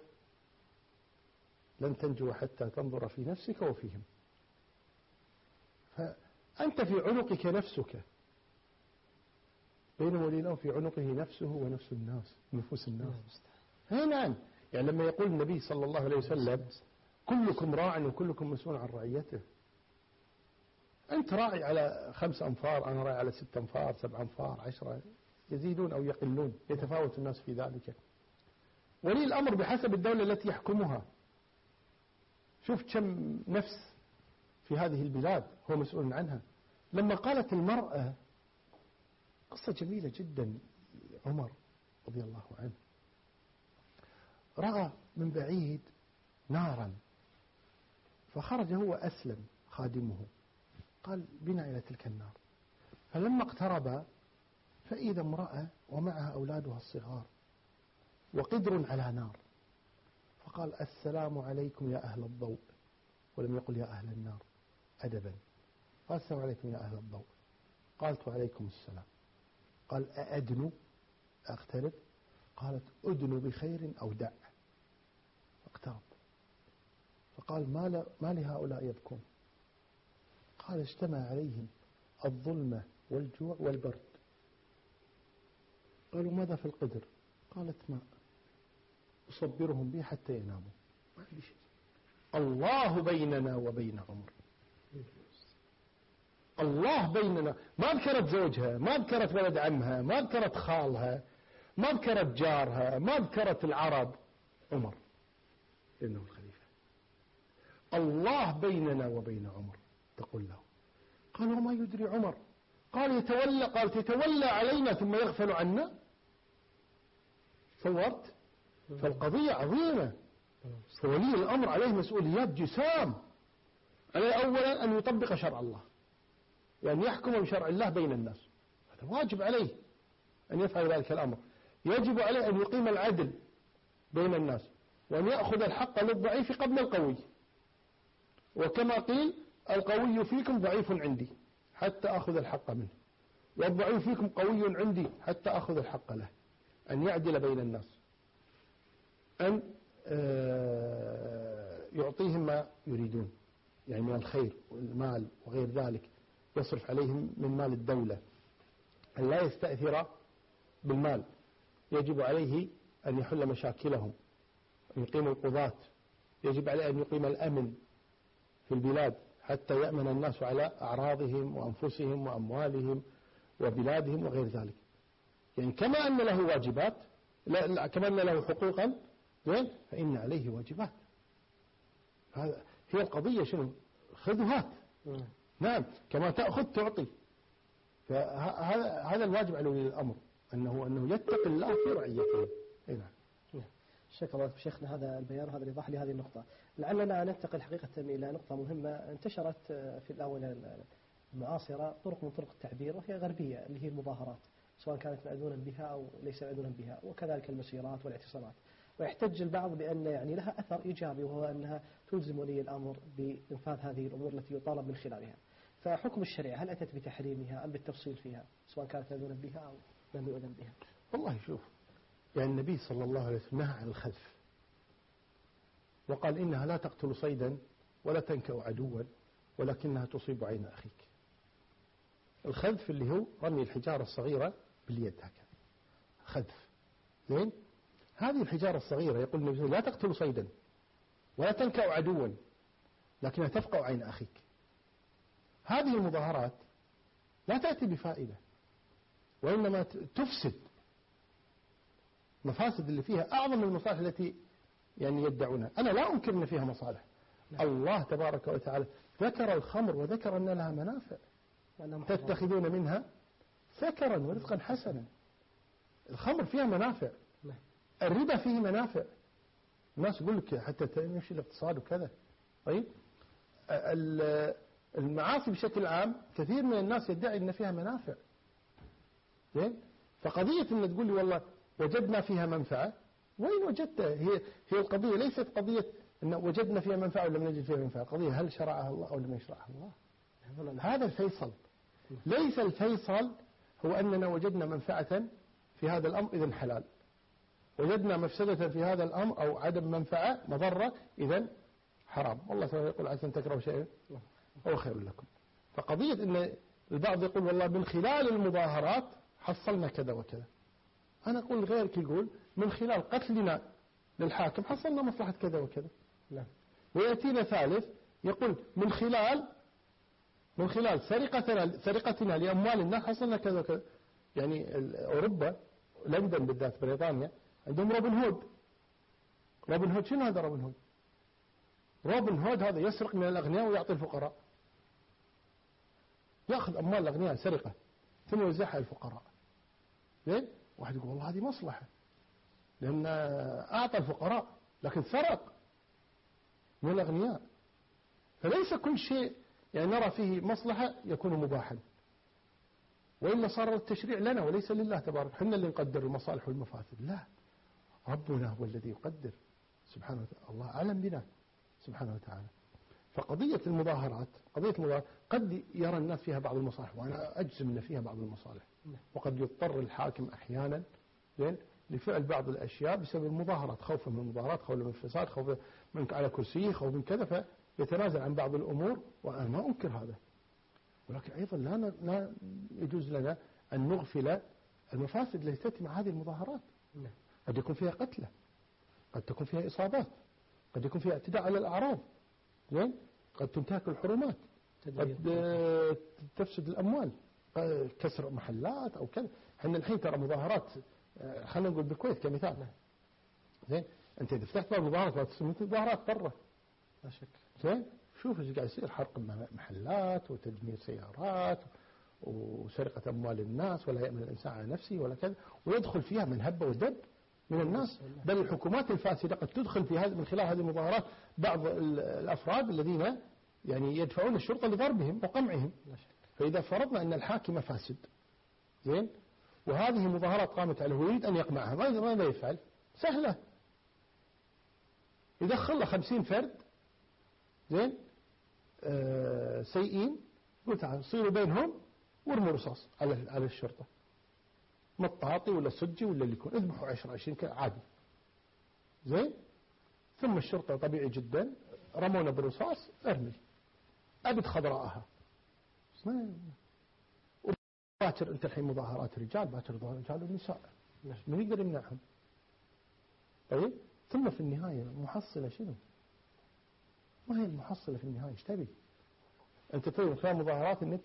لن تنجو حتى تنظر في نفسك وفيهم. فأنت في عنقك نفسك، بينما ولي الأمر في عنقه نفسه ونفس الناس، نفوس الناس. نعم، يعني لما يقول النبي صلى الله عليه وسلم كلكم راع وكلكم مسؤول عن رعيته، أنت راعي على خمس أنفار، أنا راعي على ست أنفار، سبع أنفار، عشرة، يزيدون أو يقلون، يتفاوت الناس في ذلك. ولي الأمر بحسب الدولة التي يحكمها، شوف كم نفس في هذه البلاد هو مسؤول عنها. لما قالت المرأة قصة جميلة جدا. عمر رضي الله عنه رأى من بعيد نارا، فخرج هو أسلم خادمه، قال بنا إلى تلك النار. فلما اقترب فإذا امرأة ومعها أولادها الصغار وقدر على نار، فقال السلام عليكم يا أهل الضوء، ولم يقل يا أهل النار أدبا. قال السلام عليكم يا أهل الضوء، قالت وعليكم السلام. قال أأدنو أقترب؟ قالت أدنو بخير أو دع. اقترب فقال ما, ل... ما لهؤلاء يبكون؟ قال اجتمع عليهم الظلمة والجوع والبرد. قالوا ماذا في القدر؟ قالت ماء أصبرهم به حتى يناموا، ما عندي شيء. الله بيننا وبين عمر، الله بيننا. ما ذكرت زوجها، ما ذكرت ولد عمها، ما ذكرت خالها، ما ذكرت جارها، ما ذكرت العرب. عمر لأنه الخليفة. الله بيننا وبين عمر تقول له. قال وما يدري عمر؟ قال يتولى، قالت يتولى علينا ثم يغفل عنا. صورت؟ فالقضية عظيمة، فولي الأمر عليه مسؤوليات جسام. عليه أولا أن يطبق شرع الله وأن يحكم بشرع الله بين الناس، هذا واجب عليه أن يفعل ذلك الأمر. يجب عليه أن يقيم العدل بين الناس، وأن يأخذ الحق للضعيف قبل القوي. وكما قيل القوي فيكم ضعيف عندي حتى أخذ الحق منه، والضعيف فيكم قوي عندي حتى أخذ الحق له. أن يعدل بين الناس، أن يعطيهم ما يريدون يعني من الخير والمال وغير ذلك، يصرف عليهم من مال الدولة، أن لا يستأثر بالمال. يجب عليه أن يحل مشاكلهم، أن يقيم القضاة، يجب عليه أن يقيم الأمن في البلاد حتى يأمن الناس على أعراضهم وأنفسهم وأموالهم وبلادهم وغير ذلك. يعني كما أن له واجبات، لا كما أن له حقوقا، فإن عليه واجبات. هذا هي القضية. شنو؟ خذ وهات. نعم، كما تأخذ تعطي. فهذا هذا الواجب على ولي الأمر، أنه أنه يتقي الله في رعيته. نعم. شكرا شيخنا هذا البيان وهذا الإيضاح لهذه النقطة. لعلنا ننتقل حقيقة إلى نقطة مهمة. انتشرت في الآونة المعاصرة طرق من طرق التعبير وهي غربية، اللي هي المظاهرات، سواء كانت مأذونا بها أو ليس مأذونا بها، وكذلك المسيرات والاعتصامات. ويحتج البعض بأن يعني لها أثر إيجابي، وهو أنها تلزم ولي الأمر بإنفاذ هذه الأمور التي يطالب من خلالها. فحكم الشريعة هل أتت بتحريمها أم بالتفصيل فيها، سواء كانت مأذونا بها أو لم يؤذن بها؟ والله شوف، يعني النبي صلى الله عليه وسلم نهى عن الخذف، وقال إنها لا تقتل صيدا ولا تنكأ عدوا ولكنها تصيب عين أخيك. الخذف اللي هو رمي الحجارة الصغيرة باليد هكذا، خذف. زين، هذه الحجارة الصغيرة يقول النبي لا تقتل صيدا ولا تنكأ عدوا لكنها تفقع عين أخيك. هذه المظاهرات لا تأتي بفائدة، وإنما تفسد. مفاسد اللي فيها أعظم من المصالح التي يعني يدعونها. أنا لا أنكر أن فيها مصالح. نعم. الله تبارك وتعالى ذكر الخمر وذكر أن لها منافع، تتخذون منها سكرا ورزقا حسنا. الخمر فيها منافع، نعم. الربا فيه منافع. الناس يقول لك حتى يمشي الاقتصاد وكذا. طيب، المعاصي بشكل عام كثير من الناس يدعي أن فيها منافع. زين، فقضية أن تقول لي والله وجدنا فيها منفعة، وين وجدتها؟ هي هي القضية ليست قضية أن وجدنا فيها منفعة ولا لم نجد فيها منفعة. القضية هل شرعها الله أو لم يشرعها الله. هذا الفيصل. ليس الفيصل هو أننا وجدنا منفعة في هذا الأمر إذن حلال، وجدنا مفسدة في هذا الأمر أو عدم منفعة مضرة إذن حرام. والله تعالى يقول عسى أن تكرهوا شيئا هو خير لكم. فقضية أن البعض يقول والله من خلال المظاهرات حصلنا كذا وكذا، أنا أقول غيرك يقول من خلال قتلنا للحاكم حصلنا مصلحة كذا وكذا. لا. ويأتينا ثالث يقول من خلال من خلال سرقتنا سرقتنا لأموال الناس حصلنا كذا وكذا. يعني أوروبا، لندن بالذات، بريطانيا، عندهم روبن هود. روبن هود شنو هذا روبن هود؟ روبن هود هذا يسرق من الأغنياء ويعطي الفقراء، يأخذ أموال الأغنياء سرقة ثم يوزعها على الفقراء. زين؟ واحد يقول والله هذه مصلحة لأن أعطى الفقراء لكن سرق من الأغنياء. فليس كل شيء يعني نرى فيه مصلحة يكون مباحا، وإلا صار التشريع لنا وليس لله تبارك. حنا اللي نقدر المصالح والمفاسد، لا، ربنا هو الذي يقدر سبحانه وتعالى، الله أعلم بنا سبحانه وتعالى. فقضية المظاهرات قضية المظاهرات قد يرى الناس فيها بعض المصالح، وأنا أجزم أن فيها بعض المصالح، وقد يضطر الحاكم أحيانا زين لفعل بعض الأشياء بسبب المظاهرات، خوفا من المظاهرات، خوفا من الفساد، خوفا من على كرسيه، خوفا من كذا، فيتنازل عن بعض الأمور، وأنا ما أنكر هذا. ولكن أيضا لا لا يجوز لنا أن نغفل المفاسد التي تأتي مع هذه المظاهرات. قد يكون فيها قتلى، قد تكون فيها إصابات، قد يكون فيها اعتداء على الأعراض، زين، قد تنتهك الحرمات، قد تفسد الأموال، كسر محلات أو كذا. احنا الحين ترى مظاهرات، خلينا نقول بالكويت كمثال، زين، أنت إذا فتحت باب مظاهرات ما تسمى مظاهرات برا، لا شك، زين، شوف ايش قاعد يصير، حرق محلات وتدمير سيارات وسرقة أموال الناس، ولا يأمن الإنسان على نفسه ولا كذا، ويدخل فيها من هب ودب من الناس، بل الحكومات الفاسدة قد تدخل في هذا من خلال هذه المظاهرات بعض الأفراد الذين يعني يدفعون الشرطة لضربهم وقمعهم. فإذا فرضنا أن الحاكم فاسد، زين، وهذه المظاهرات قامت عليه ويريد أن يقمعها، ماذا يفعل؟ سهلة، يدخل له خمسين فرد، زين، آه سيئين، قلت تعال صيروا بينهم وارموا رصاص على على الشرطة، مطاطي ولا سجي ولا اللي يكون، اذبحوا عشرة عشرين عادي، زين. ثم الشرطة طبيعي جدا رمونا بالرصاص، ارمي أبد خضراءها. وباكر أنت الحين مظاهرات رجال، باكر رجال ونساء، من يقدر يمنعهم؟ طيب، ثم في النهاية محصلة شنو؟ ما هي المحصلة في النهاية؟ ايش تبي؟ أنت تريد خلال مظاهرات أنك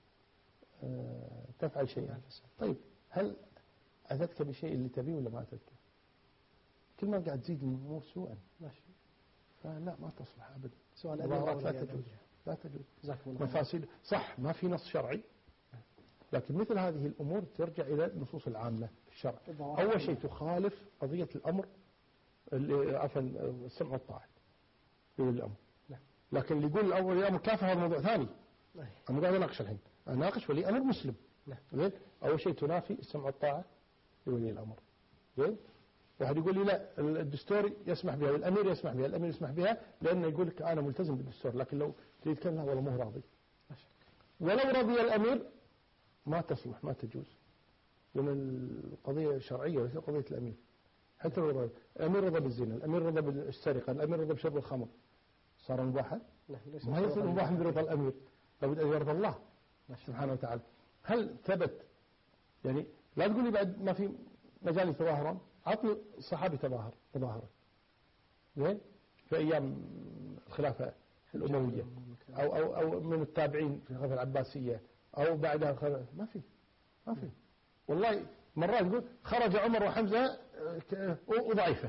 آه تفعل شيئا، طيب هل أتتك بشيء اللي تبيه ولا ما أتتك؟ كل ما قاعد تزيد الأمور سوءا، ماشي، فلا ما تصلح أبدا. سؤال مظاهرات لا تجوز، لا تجوز، مفاسد صح، ما في نص شرعي، لكن مثل هذه الأمور ترجع إلى النصوص العامة في الشرع. أول شيء تخالف قضية الأمر، عفوا السمع والطاعة يقول الأمر، لكن اللي يقول الأول الأمر كافر هذا موضوع ثاني. أنا قاعد أناقش الحين، أناقش ولي أمر مسلم. زين، أول شيء تنافي السمع والطاعة لولي الأمر. زين، واحد يقول لي لا الدستور يسمح بها والأمير يسمح بها، الأمير يسمح بها لأنه يقول لك أنا ملتزم بالدستور، لكن لو تريد كلمة والله مو راضي، ولو رضي الأمير ما تصلح، ما تجوز، لأن القضية شرعية وليس قضية الأمير. حتى لو الأمير رضى بالزنا، الأمير رضى بالسرقة، الأمير رضى بشرب الخمر، صار مباحا؟ ما يصير مباحا برضا الأمير، لابد أن يرضى الله سبحانه وتعالى. هل ثبت يعني؟ لا تقول لي بعد ما في مجال يتظاهرون، عطني صحابي تظاهر تظاهر زين في أيام الخلافة الأموية أو أو أو من التابعين في الخلافة العباسية أو بعدها، ما في ما في والله. مرات يقول خرج عمر وحمزة وضعيفة،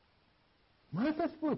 ما تثبت،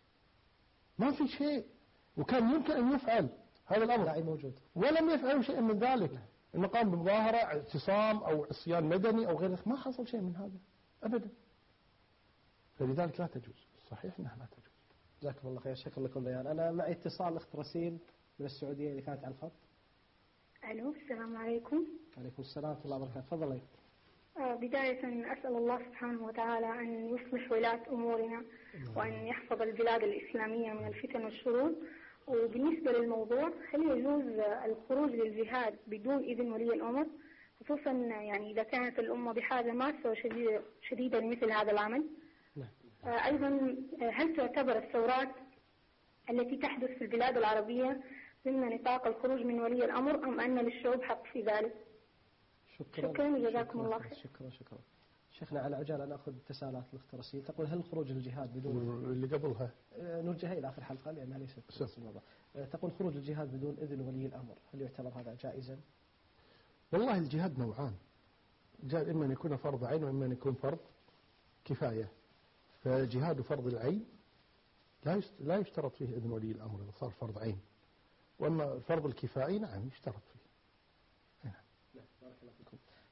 ما في شيء، وكان يمكن أن يفعل هذا الأمر موجود ولم يفعلوا شيء من ذلك. المقام بمظاهرة اعتصام أو عصيان مدني أو غيره، ما حصل شيء من هذا أبدا، فلذلك لا تجوز، صحيح أنها لا تجوز. جزاكم الله خير، شكرا لكم بيان. أنا معي اتصال أخت رسيل من السعودية اللي كانت على الخط. ألو، السلام عليكم. عليكم السلام ورحمة الله وبركاته، تفضلي. آه بداية أسأل الله سبحانه وتعالى أن يصلح ولاة أمورنا وأن يحفظ البلاد الإسلامية من الفتن والشرور. وبالنسبة للموضوع، هل يجوز الخروج للجهاد بدون إذن ولي الأمر، خصوصا يعني إذا كانت الأمة بحاجة ماسة وشديدة شديدة لمثل هذا العمل؟ آه أيضا، هل تعتبر الثورات التي تحدث في البلاد العربية ضمن نطاق الخروج من ولي الأمر، أم أن للشعوب حق في ذلك؟ شكرا, شكرا وجزاكم الله خير. شكرا شكرا. شيخنا على عجالة نأخذ تساؤلات الأخت رسيل. تقول هل الخروج للجهاد بدون اللي قبلها نرجعها إلى آخر حلقة لأنها ليست نفس الموضوع. تقول خروج الجهاد بدون إذن ولي الأمر، هل يعتبر هذا جائزا؟ والله الجهاد نوعان، جهاد إما أن يكون فرض عين وإما أن يكون فرض كفاية. فجهاد فرض العين لا لا يشترط فيه إذن ولي الأمر إذا صار فرض عين، وأما فرض الكفاية نعم يشترط فيه.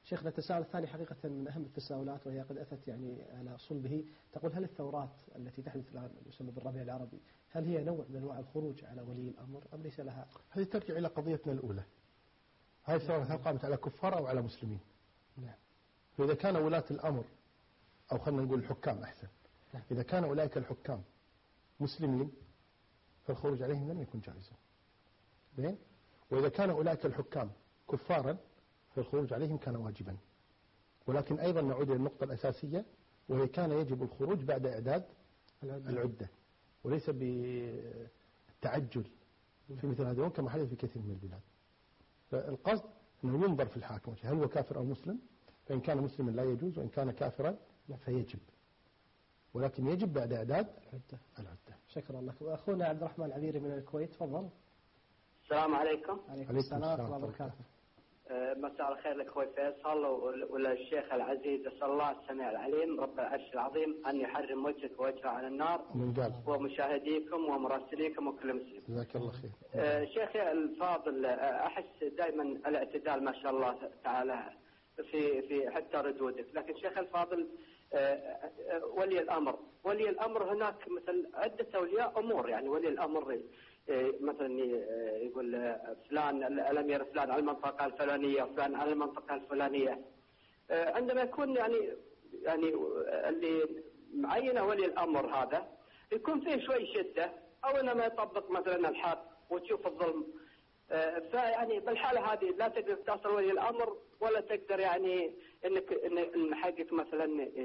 شيخنا التساؤل الثاني حقيقة من أهم التساؤلات، وهي قد أتت يعني على صلبه. تقول: هل الثورات التي تحدث الآن يسمى بالربيع العربي هل هي نوع من أنواع الخروج على ولي الأمر أم ليس لها؟ هذه ترجع إلى قضيتنا الأولى. هذه الثورة هل قامت على كفار أو على مسلمين؟ نعم. فإذا كان ولاة الأمر، أو خلينا نقول الحكام أحسن، نعم. إذا كان أولئك الحكام مسلمين فالخروج عليهم لم يكن جائزا. بين وإذا كان أولئك الحكام كفارا فالخروج عليهم كان واجبا. ولكن أيضا نعود إلى النقطة الأساسية، وهي كان يجب الخروج بعد إعداد العدة، وليس بالتعجل في مثل هذا اليوم كما حدث في كثير من البلاد. فالقصد أنه ينظر في الحاكم هل هو كافر أو مسلم، فإن كان مسلما لا يجوز، وإن كان كافرا فيجب، ولكن يجب بعد إعداد العدة. العدة. شكرا لك. وأخونا عبد الرحمن العبيري من الكويت، تفضل. السلام عليكم. عليكم السلام ورحمة الله وبركاته. مساء الخير لك أخوي فيصل وللشيخ العزيز. أسأل الله السميع العليم رب العرش العظيم أن يحرم وجهك ووجهه على النار ومشاهديكم ومراسليكم وكل مسلم. جزاك الله خير. آه شيخي الفاضل، أحس دائما الاعتدال ما شاء الله تعالى في في حتى ردودك، لكن شيخ الفاضل آه ولي الأمر ولي الأمر هناك مثل عدة أولياء أمور، يعني ولي الأمر مثلا يقول فلان الأمير فلان على المنطقة الفلانية وفلان على المنطقة الفلانية. عندما يكون يعني يعني اللي معينه ولي الأمر هذا يكون فيه شوي شدة، أو إنما يطبق مثلا الحق وتشوف الظلم، فيعني بالحالة هذه لا تقدر تصل ولي الأمر، ولا تقدر يعني إنك إن حقك مثلا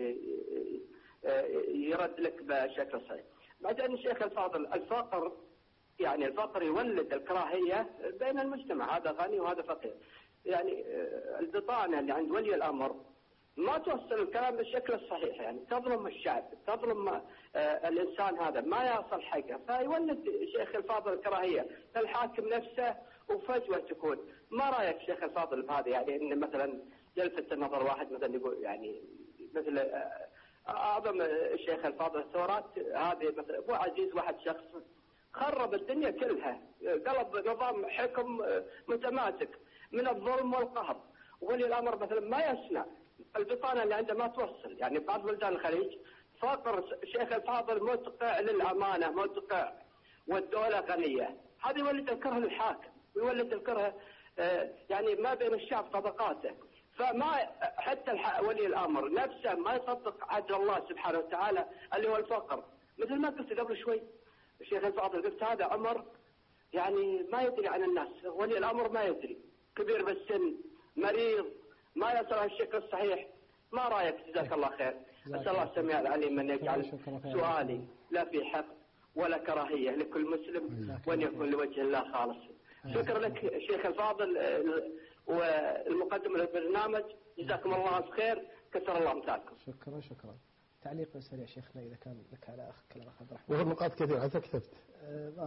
يرد لك بشكل صحيح. بعدين الشيخ الفاضل، الفقر يعني الفقر يولد الكراهية بين المجتمع، هذا غني وهذا فقير. يعني البطانة اللي عند ولي الأمر ما توصل الكلام بالشكل الصحيح، يعني تظلم الشعب، تظلم آه الإنسان هذا ما يصل حقه، فيولد شيخ الفاضل الكراهية للحاكم نفسه وفجوة تكون. ما رأيك شيخ الفاضل بهذا؟ يعني إن مثلا يلفت النظر واحد مثلا يقول يعني مثل آه أعظم الشيخ الفاضل الثورات هذه، مثلا أبو عزيز واحد شخص خرب الدنيا كلها، قلب نظام حكم متماسك من الظلم والقهر. ولي الأمر مثلا ما يسمع، البطانة اللي عنده ما توصل. يعني بعض بلدان الخليج فقر شيخ الفاضل مدقع للأمانة، مدقع والدولة غنية، هذا يولد الكره للحاكم ويولد الكره يعني ما بين الشعب طبقاته. فما حتى ولي الأمر نفسه ما يطبق عدل الله سبحانه وتعالى اللي هو الفقر. مثل ما قلت قبل شوي الشيخ الفاضل، قلت هذا أمر يعني ما يدري عن الناس، ولي الأمر ما يدري، كبير بالسن، مريض، ما يصل الشكل الصحيح. ما رأيك؟ جزاك الله خير. أسأل الله السميع العليم أن يجعل سؤالي لا في حق ولا كراهية لكل مسلم، وأن يكون لوجه الله خالص. شكرا لك شيخ الفاضل والمقدم للبرنامج، جزاكم الله خير، كثر الله أمثالكم. شكرا شكرا. تعليق سريع شيخنا إذا كان لك على أخ كلام عبد الرحمن. وغير نقاط كثيرة حتى كتبت. أه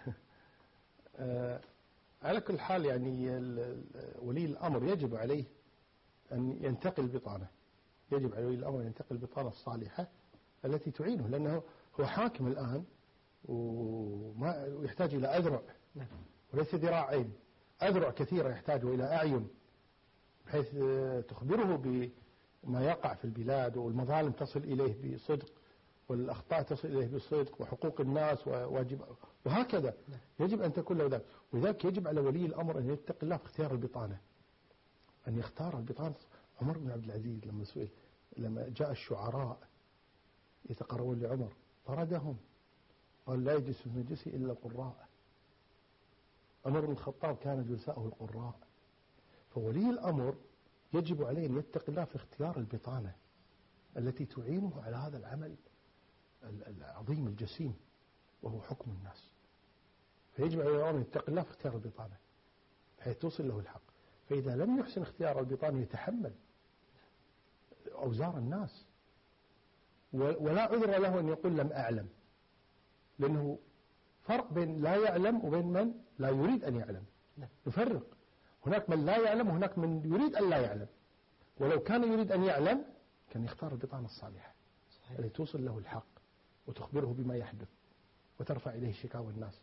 أه على كل حال يعني ولي الأمر يجب عليه أن ينتقل البطانة، يجب على ولي الأمر أن ينتقل البطانة الصالحة التي تعينه، لأنه هو حاكم الآن وما يحتاج إلى أذرع وليس ذراعين، أذرع كثيرة يحتاج إلى أعين بحيث تخبره بما يقع في البلاد، والمظالم تصل إليه بصدق، والأخطاء تصل إليه بصدق، وحقوق الناس وواجب، وهكذا يجب أن تكون له ذلك. ولذلك يجب على ولي الأمر أن يتقي الله في اختيار البطانة، أن يختار البطانة. عمر بن عبد العزيز لما سئل، لما جاء الشعراء يتقربون لعمر طردهم، قال لا يجلس في مجلسه إلا القراء. عمر بن الخطاب كان جلساؤه القراء. فولي الأمر يجب عليه أن يتقي الله في اختيار البطانة التي تعينه على هذا العمل العظيم الجسيم وهو حكم الناس. فيجب عليه أن يتقي الله في اختيار البطانة بحيث توصل له الحق. فإذا لم يحسن اختيار البطانة يتحمل أوزار الناس، ولا عذر له أن يقول لم أعلم، لأنه فرق بين لا يعلم وبين من لا يريد أن يعلم. نفرق، هناك من لا يعلم وهناك من يريد أن لا يعلم. ولو كان يريد أن يعلم كان يختار البطانة الصالحة التي توصل له الحق وتخبره بما يحدث وترفع إليه شكاوى الناس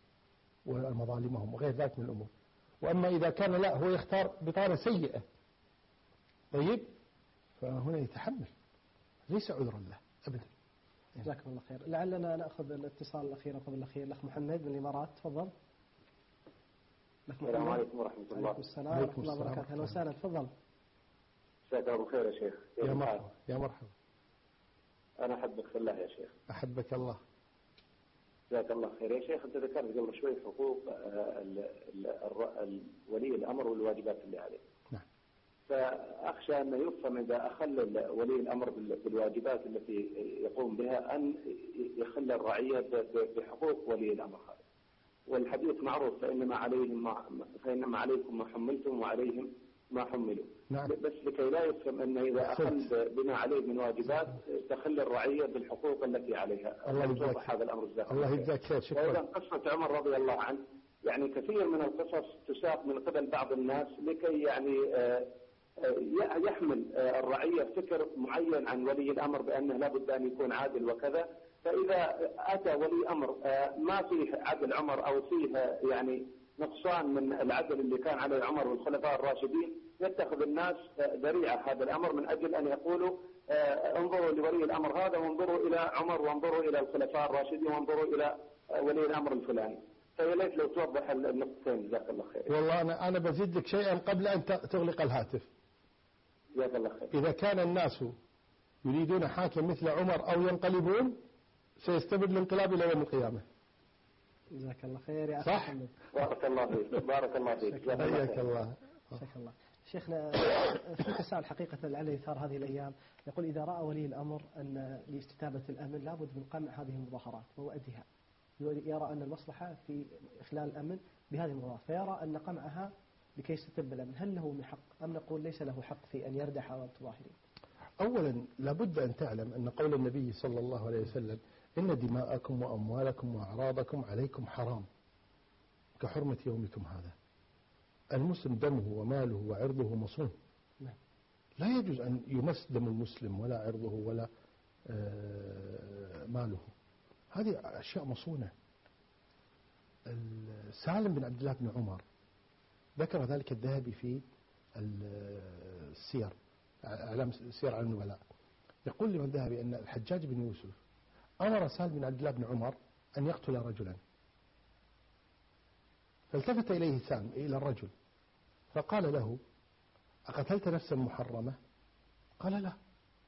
ومظالمهم وغير ذلك من الأمور. وأما إذا كان لا، هو يختار بطانة سيئة طيب، فهنا يتحمل، ليس عذرا له أبدا. جزاكم الله خير. لعلنا نأخذ الاتصال الأخير قبل الأخير. الأخ محمد من الإمارات، تفضل. السلام عليكم ورحمة الله. وعليكم السلام ورحمة الله وبركاته. أهلا وسهلا، تفضل. مساك الله بالخير يا شيخ. يا مرحبا يا مرحبا. أنا أحبك في الله يا شيخ. أحبك الله. جزاك الله خير يا شيخ. أنت ذكرت قبل شوي حقوق ولي الأمر والواجبات اللي عليه. نعم. فأخشى أن يفهم إذا أخل ولي الأمر بالواجبات التي يقوم بها أن يخل الرعية بحقوق ولي الأمر هذا. والحديث معروف، فإنما عليهم ما فإنما عليكم ما حملتم وعليهم ما حملوا. نعم. بس لكي لا يفهم أن إذا أخل بما عليه من واجبات تخل الرعية بالحقوق التي عليها. الله يجزاك هذا الأمر الزاكي. الله يجزاك خير. شكرا. وأيضا قصة عمر رضي الله عنه، يعني كثير من القصص تساق من قبل بعض الناس لكي يعني يحمل الرعية فكر معين عن ولي الأمر بأنه لابد أن يكون عادل وكذا. فإذا أتى ولي أمر ما فيه عدل عمر أو فيه يعني نقصان من العدل اللي كان عليه عمر والخلفاء الراشدين، يتخذ الناس ذريعة هذا الأمر من أجل أن يقولوا انظروا لولي الأمر هذا وانظروا إلى عمر وانظروا إلى الخلفاء الراشدين وانظروا إلى ولي الأمر الفلاني. فيا ليت لو توضح النقطتين. جزاك الله خير. والله أنا أنا بزيد لك شيئا قبل أن تغلق الهاتف. جزاك الله خير. إذا كان الناس يريدون حاكم مثل عمر أو ينقلبون، سيستمر الانقلاب إلى يوم القيامة. جزاك الله خير يا أخي صح؟ محمد. بارك الله فيك. بارك الله فيك. حياك الله. شكرا الله. شيخنا، في تساؤل حقيقة لعل يثار هذه الأيام، يقول إذا رأى ولي الأمر أن لاستتابة الأمن لابد من قمع هذه المظاهرات ووأدها، يرى أن المصلحة في إخلال الأمن بهذه المظاهرات، فيرى أن قمعها لكي يستتب الأمن، هل له من حق أم نقول ليس له حق في أن يردح على المتظاهرين؟ أولا لابد أن تعلم أن قول النبي صلى الله عليه وسلم إن دماءكم وأموالكم وأعراضكم عليكم حرام كحرمة يومكم هذا. المسلم دمه وماله وعرضه مصون. لا يجوز أن يمس دم المسلم ولا عرضه ولا ماله، هذه أشياء مصونة. سالم بن عبد الله بن عمر ذكر ذلك الذهبي في السير، أعلام سير على النبلاء، يقول لمن الذهبي أن الحجاج بن يوسف أمر سالم بن عبد الله بن عمر أن يقتل رجلا، فالتفت إليه سالم إلى الرجل فقال له أقتلت نفسا محرمة؟ قال لا.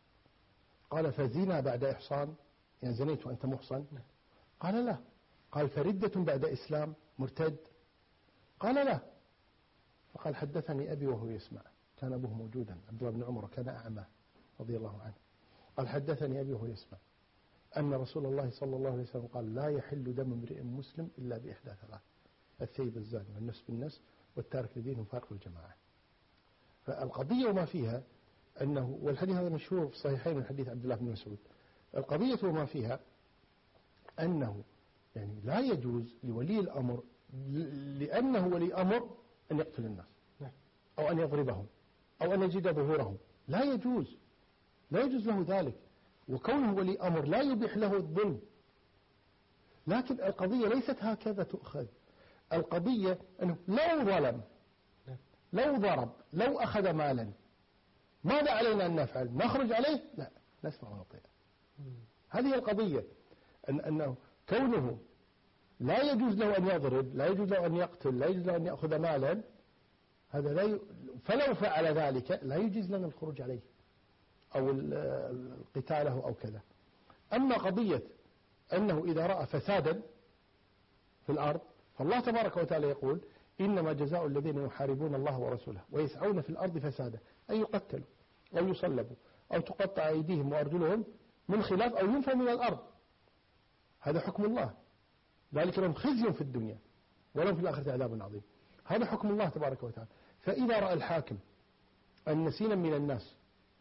قال فزنا بعد إحصان، يعني زنيت وأنت محصن؟ قال لا. قال فردة بعد إسلام، مرتد؟ قال لا. فقال حدثني أبي وهو يسمع، كان أبوه موجودا عبد الله بن عمر وكان أعمى رضي الله عنه. قال حدثني أبي وهو يسمع أن رسول الله صلى الله عليه وسلم قال لا يحل دم امرئ مسلم إلا بإحدى ثلاث: الثيب الزاني والنفس بالنفس والتارك لدينه فارق الجماعة. فالقضية وما فيها أنه، والحديث هذا مشهور في الصحيحين من حديث عبد الله بن مسعود، القضية وما فيها أنه يعني لا يجوز لولي الأمر لأنه ولي أمر أن يقتل الناس أو أن يضربهم أو أن يجد ظهورهم، لا يجوز، لا يجوز له ذلك، وكونه ولي أمر لا يبيح له الظلم. لكن القضية ليست هكذا تؤخذ، القضية أنه لو ظلم، لو ضرب، لو أخذ مالا، ماذا علينا أن نفعل؟ نخرج عليه؟ لا، نسمع ونطيع. هذه القضية، أن أنه كونه لا يجوز له أن يضرب، لا يجوز له أن يقتل، لا يجوز له أن يأخذ مالا، هذا لا ي... فلو فعل ذلك لا يجوز لنا الخروج عليه أو قتاله أو كذا. أما قضية أنه إذا رأى فسادا في الأرض، فالله تبارك وتعالى يقول إنما جزاء الذين يحاربون الله ورسوله ويسعون في الأرض فسادا أن يقتلوا أو يصلبوا أو تقطع أيديهم وأرجلهم من خلاف أو ينفوا من الأرض. هذا حكم الله، ذلك لهم خزي في الدنيا ولهم في الآخرة عذاب عظيم. هذا حكم الله تبارك وتعالى. فإذا رأى الحاكم أن نسينا من الناس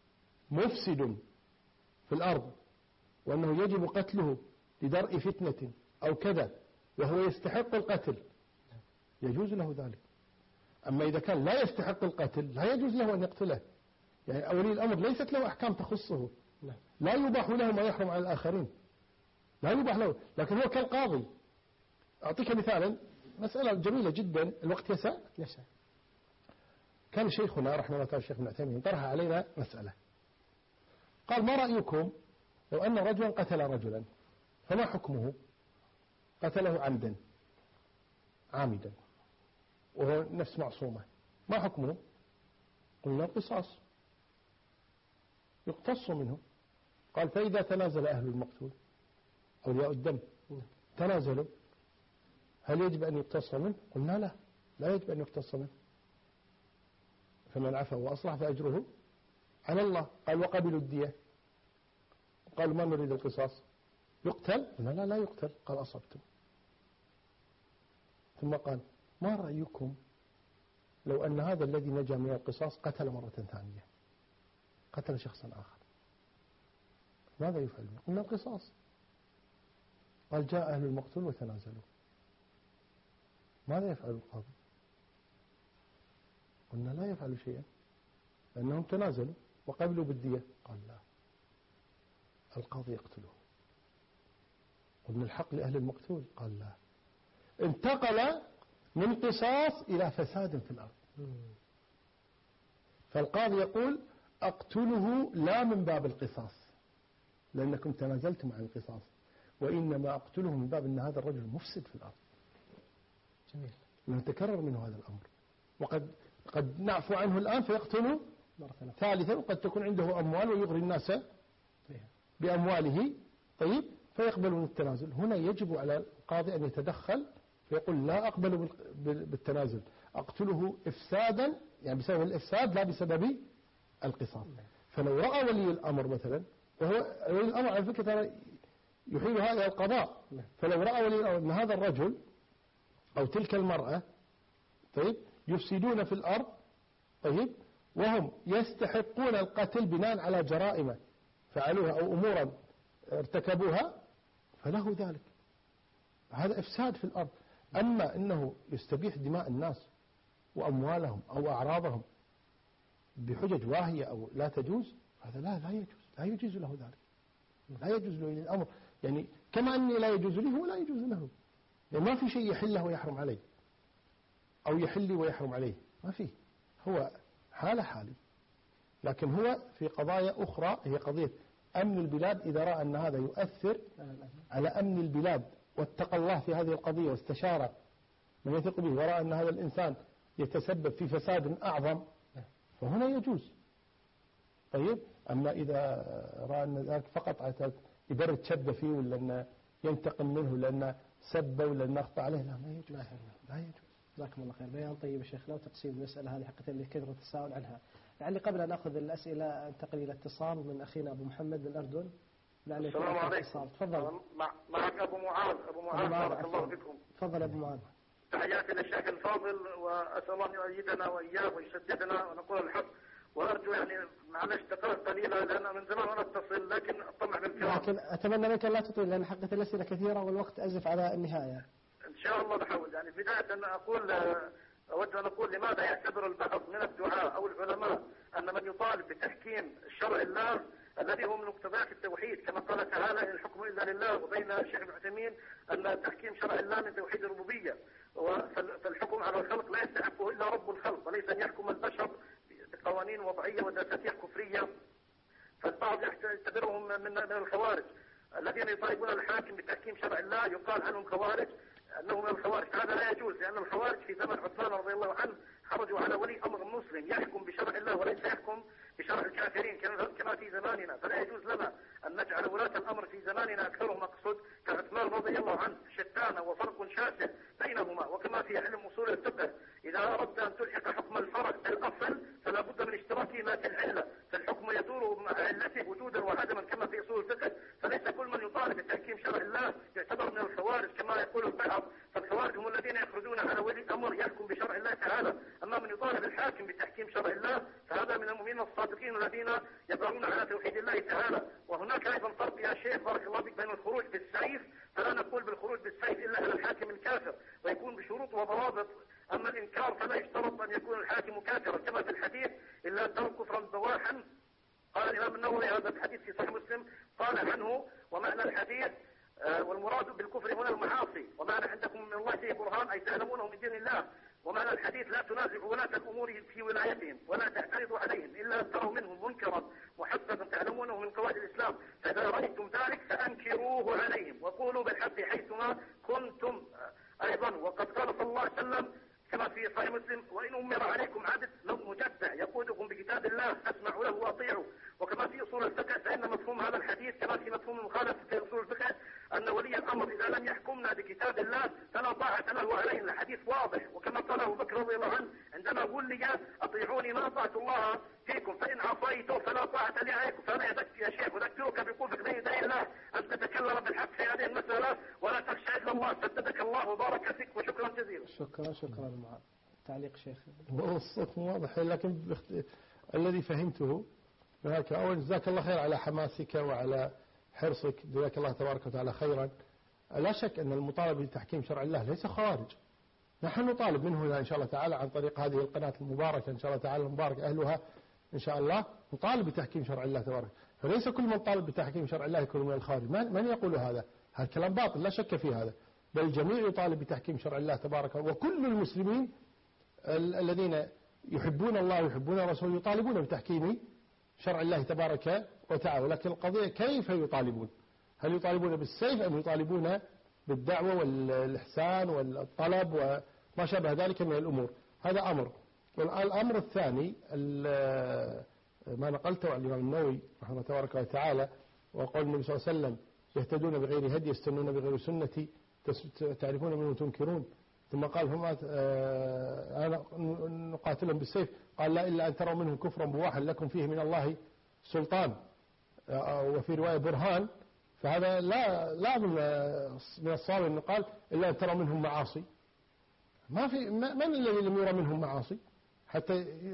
مفسد في الأرض وأنه يجب قتله لدرء فتنة أو كذا وهو يستحق القتل، يجوز له ذلك. أما إذا كان لا يستحق القتل لا يجوز له أن يقتله. يعني أولي الأمر ليست له أحكام تخصه، لا يباح له ما يحرم على الآخرين، لا يباح له، لكن هو كالقاضي. أعطيك مثالا، مسألة جميلة جدا، الوقت يسع؟ يسع. كان شيخنا رحمه الله تعالى الشيخ ابن عثيمين طرح علينا مسألة، قال: ما رأيكم لو أن رجلا قتل رجلا فما حكمه؟ قتله عمدا عامدا وهو نفس معصومة، ما حكمه؟ قلنا القصاص، يقتص منه. قال: فإذا تنازل أهل المقتول أولياء الدم تنازلوا هل يجب أن يقتص منه؟ قلنا لا، لا يجب أن يقتص منه، فمن عفا وأصلح فأجره على الله. قال: وقبلوا الدية، قالوا: ما نريد القصاص، يقتل؟ قلنا لا، لا يقتل. قال: أصبتم. ثم قال: ما رأيكم لو أن هذا الذي نجا من القصاص قتل مرة ثانية، قتل شخصا آخر، ماذا يفعل؟ قلنا القصاص. قال: جاء أهل المقتول وتنازلوا، ماذا يفعل القاضي؟ قلنا لا يفعل شيئا لأنهم تنازلوا وقبلوا بالدية. قال: لا، القاضي يقتله. قلنا الحق لأهل المقتول. قال: لا، انتقل من قصاص إلى فساد في الأرض. فالقاضي يقول: أقتله لا من باب القصاص لأنكم تنازلتم عن القصاص، وإنما أقتله من باب أن هذا الرجل مفسد في الأرض. جميل. لأنه تكرر منه هذا الأمر، وقد قد نعفو عنه الآن فيقتله ثالثا، وقد تكون عنده أموال ويغري الناس بأمواله، طيب، فيقبلون التنازل. هنا يجب على القاضي أن يتدخل فيقول: لا أقبل بالتنازل، أقتله إفسادا، يعني بسبب الإفساد لا بسبب القصاص. فلو رأى ولي الأمر مثلا، وهو ولي الأمر على فكرة يحيل هذا القضاء، فلو رأى ولي الأمر أن هذا الرجل أو تلك المرأة، طيب، يفسدون في الأرض، طيب، وهم يستحقون القتل بناء على جرائم فعلوها أو أمورا ارتكبوها، فله ذلك. هذا إفساد في الأرض. أما أنه يستبيح دماء الناس وأموالهم أو أعراضهم بحجج واهية أو لا تجوز، هذا لا لا يجوز، لا يجوز له ذلك، لا يجوز له الأمر. يعني كما أني لا يجوز لي هو لا يجوز له، يعني ما في شيء يحله ويحرم عليه أو يحل ويحرم عليه، ما فيه. هو حالة حالي، لكن هو في قضايا أخرى هي قضية أمن البلاد. إذا رأى أن هذا يؤثر على أمن البلاد واتقى الله في هذه القضية واستشار من يثق به ورأى أن هذا الإنسان يتسبب في فساد أعظم، فهنا يجوز. طيب، أما إذا رأى أن ذلك فقط يبرد شبه فيه ولا أنه ينتقم منه لأنه سب ولا أنه أخطأ عليه، لا، ما يجوز، لا يجوز. جزاكم الله خير. بيان طيب يا شيخنا وتقسيم المسألة هذه حقيقة لكثرة التساؤل عنها. لعلي قبل أن نأخذ الأسئلة أنتقل إلى اتصال من أخينا أبو محمد من الأردن. السلام عليكم. تفضل. معك أبو معاذ. أبو معاذ، بارك الله بكم. تفضل أبو معاذ. تحياتي للشيخ الفاضل، وأسأل الله أن يؤيدنا وإياه ويسددنا ونقول الحق. وأرجو يعني معلش دقائق قليلة لأن من زمان وأنا أتصل، لكن أطمع بالكرام. لكن أتمنى منك لا تطيل لأن حقيقة الأسئلة كثيرة والوقت أزف على النهاية. إن شاء الله بحاول. يعني بداية أن أقول أود أن أقول لماذا يعتبر البعض من الدعاة أو العلماء أن من يطالب بتحكيم شرع الله الذي هو من مقتضيات التوحيد، كما قال تعالى: إن الحكم إلا لله، وبين الشيخ ابن عثيمين أن تحكيم شرع الله من توحيد الربوبية، فالحكم على الخلق لا يستحقه إلا رب الخلق، وليس أن يحكم البشر بقوانين وضعية ودساتير كفرية. فالبعض يعتبرهم من من الخوارج الذين يطالبون الحاكم بتحكيم شرع الله، يقال عنهم خوارج، أنه من الخوارج. هذا لا يجوز، لأن الخوارج في زمن عثمان رضي الله عنه خرجوا على ولي أمر مسلم يحكم بشرع الله وليس يحكم بشرع الكافرين كما في زماننا. فلا يجوز لنا أن نجعل ولاة الأمر في زماننا أكثرهم مقصود كعثمان رضي الله عنه شتان وفرق شاسع بينهما. وكما في علم أصول الفقه إذا أردت أن تلحق حكم الفرع بالأصل فلا بد من اشتراكهما في العلة، فالحكم يدور مع علته وجودا وعدما كما في أصول الفقه. فليس كل من يطالب بتحكيم شرع الله يعتبر من الخوارج كما يقول البعض، فالخوارج هم الذين يخرجون على ولي أمر يحكم بشرع الله تعالى. أما من يطالب الحاكم بتحكيم شرع الله فهذا من المؤمنين الصادقين الذين يبرون على توحيد الله تعالى. وهناك أيضا فرق يا شيخ بارك الله فيك بين الخروج بالسيف، فلا نقول بالخروج بالسيف إلا على الحاكم الكافر ويكون بشروط وضوابط. أما الإنكار فلا يشترط أن يكون الحاكم كافرا كما في الحديث: إلا الدار كفرا بواحا. قال الإمام النووي هذا الحديث في صحيح مسلم قال عنه: ومعنى الحديث آه والمراد بالكفر هنا المعاصي، ومعنى عندكم من الله فيه برهان أي تعلمونه من دين الله. ومعنى الحديث: لا تنازع ولاة الأمور في ولايتهم ولا تعترضوا عليهم إلا أن تروا منهم منكرا محدثا تعلمونه من قواعد الإسلام، فإذا رأيتم ذلك فأنكروه عليهم وقولوا بالحق حيثما كنتم أيضا. وقد قال صلى الله عليه وسلم كما في صحيح مسلم: وإن أمر عليكم عبد مجدع يقودكم بكتاب الله فاسمعوا له وأطيعوا. وكما في أصول الفقه فإن مفهوم هذا الحديث كما في مفهوم المخالف في أصول الفقه أن ولي الأمر إذا لم يحكمنا بكتاب الله فلا طاعة له عليه. الحديث واضح. وكما قال أبو بكر رضي الله عنه عندما ولي: أطيعوني ما أطعت الله فيكم فإن عصيتم فلا طاعة لي عليكم. فأنا يا شيخ أذكرك بوقوفك بين يدي الله أن تتكلم بالحق في هذه المسألة ولا تخشى إلا الله. سددك الله وبارك فيك وشكرا جزيلا. شكرا شكرا معاذ. تعليق شيخ. الصوت واضح، لكن بخت... الذي فهمته هناك أول جزاك الله خير على حماسك وعلى حرصك، جزاك الله تبارك وتعالى خيرا. لا شك أن المطالبة بتحكيم شرع الله ليس خارج، نحن نطالب منه إن شاء الله تعالى عن طريق هذه القناة المباركة إن شاء الله تعالى المبارك أهلها إن شاء الله، نطالب بتحكيم شرع الله تبارك. فليس كل من طالب بتحكيم شرع الله يكون من الخارج. من يقول هذا؟ هذا كلام باطل لا شك في هذا، بل الجميع يطالب بتحكيم شرع الله تبارك، وكل المسلمين الذين يحبون الله ويحبون رسوله يطالبون بتحكيم شرع الله تبارك وتعالى. ولكن القضية كيف يطالبون؟ هل يطالبون بالسيف أم يطالبون بالدعوة والإحسان والطلب وما شابه ذلك من الأمور؟ هذا أمر. والأمر الثاني ما نقلته عن الإمام النووي رحمه الله تبارك وتعالى وقال النبي صلى الله عليه وسلم: يهتدون بغير هدي يستنون بغير سنتي تعرفون منه تنكرون. ثم قال: هم أنا نقاتلهم بالسيف. قال: لا إلا أن تروا منهم كفرا بواحا لكم فيه من الله سلطان، وفي رواية برهان. فهذا لا لا من الصواب أن قال إلا أن تروا منهم معاصي. ما في من الذي لم يرى منهم معاصي حتى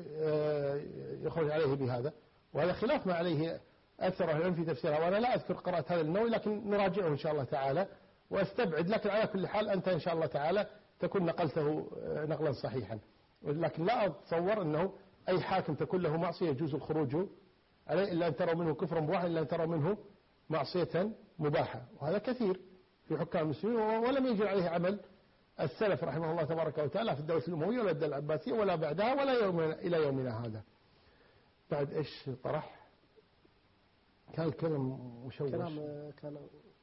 يخرج عليه بهذا؟ وهذا خلاف ما عليه أكثر أهل العلم في تفسيرها. وأنا لا أذكر قراءة هذا النووي، لكن نراجعه إن شاء الله تعالى واستبعد. لكن على كل حال أنت إن شاء الله تعالى تكون نقلته نقلا صحيحا. لكن لا أتصور أنه أي حاكم تكون له معصية يجوز الخروج عليه إلا أن تروا منه كفرا بواحا إلا أن تروا منه معصية مباحة. وهذا كثير في حكام المسلمين، ولم يجري عليه عمل السلف رحمه الله تبارك وتعالى في الدولة الأموية ولا الدولة العباسية ولا بعدها ولا يومنا إلى يومنا هذا. بعد إيش طرح؟ كان الكلام مشوش. كلام كان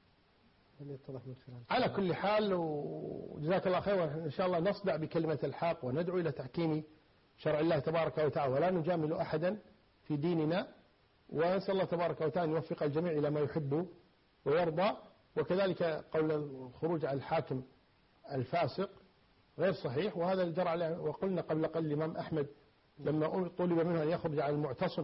يتضح من خلال. على كل حال وجزاك الله خير، إن شاء الله نصدع بكلمة الحق وندعو إلى تحكيم شرع الله تبارك وتعالى ولا نجامل أحدا في ديننا، ونسأل الله تبارك وتعالى أن يوفق الجميع إلى ما يحب ويرضى. وكذلك قول الخروج على الحاكم الفاسق غير صحيح، وهذا اللي جرى عليه. وقلنا قبل قليل الإمام أحمد لما طلب منه أن يخرج على المعتصم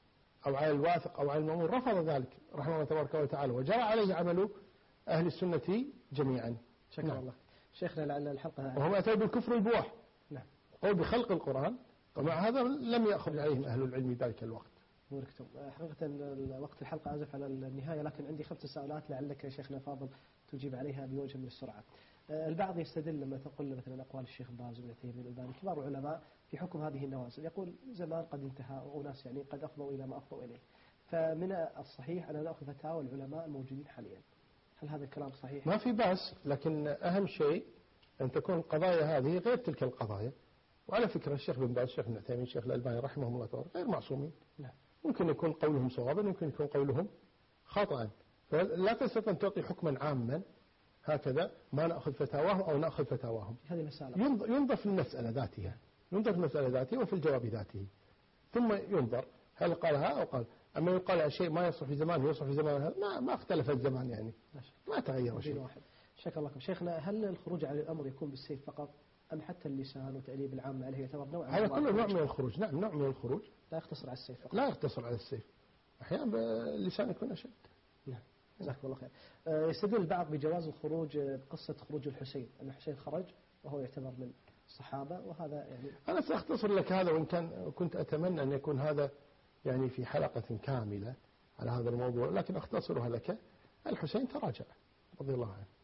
أو على الواثق أو على المأمون رفض ذلك رحمه الله تبارك وتعالى، وجرى عليه عمل أهل السنة جميعا. شكرا نعم. الله شيخنا لعل الحلقة وهم أتوا بالكفر البواح نعم قول بخلق القرآن، ومع هذا لم يخرج عليهم أهل العلم ذلك الوقت. بوركتم. حقيقة وقت الحلقة أزف على النهاية، لكن عندي خمس تساؤلات لعلك يا شيخنا فاضل تجيب عليها بوجه من السرعة. البعض يستدل لما تقول مثلا أقوال الشيخ باز وابن تيمية الألباني كبار علماء في حكم هذه النوازل، يقول زمان قد انتهى وناس يعني قد أفضوا إلى ما أفضوا إليه، فمن الصحيح أن نأخذ فتاوى العلماء الموجودين حاليا. هل هذا الكلام صحيح؟ ما في بأس، لكن أهم شيء أن تكون القضايا هذه غير تلك القضايا. وعلى فكرة الشيخ بن باز الشيخ ابن تيمية الشيخ الألباني رحمهم الله تعالى غير معصومين. لا. ممكن يكون قولهم صوابا ممكن يكون قولهم خطأ، فلا تستطيع أن تعطي حكما عاما هكذا ما نأخذ فتاواهم أو نأخذ فتاواهم. هذه مسألة. ينظر في المسألة ذاتها، ينظر في المسألة ذاتها وفي الجواب ذاته، ثم ينظر هل قالها أو قال. أما يقال شيء ما يصلح في زمان يصلح في زمان هذا ما ما اختلف الزمان يعني ما تغير شيء. واحد. شكرا لكم شيخنا. هل الخروج على الأمر يكون بالسيف فقط أم حتى اللسان وتأليب العامة عليه يعتبر نوع؟ هذا كله نوع من الخروج. نعم نوع من الخروج. لا يقتصر على السيف فقط. لا يقتصر على السيف، أحيانا اللسان يكون أشد. نعم جزاكم الله خير. يستدل البعض بجواز الخروج بقصة خروج الحسين، أن الحسين خرج وهو يعتبر من الصحابة، وهذا يعني أنا سأختصر لك هذا، وإن كان كنت أتمنى أن يكون هذا يعني في حلقة كاملة على هذا الموضوع، لكن أختصرها لك. الحسين تراجع رضي الله عنه،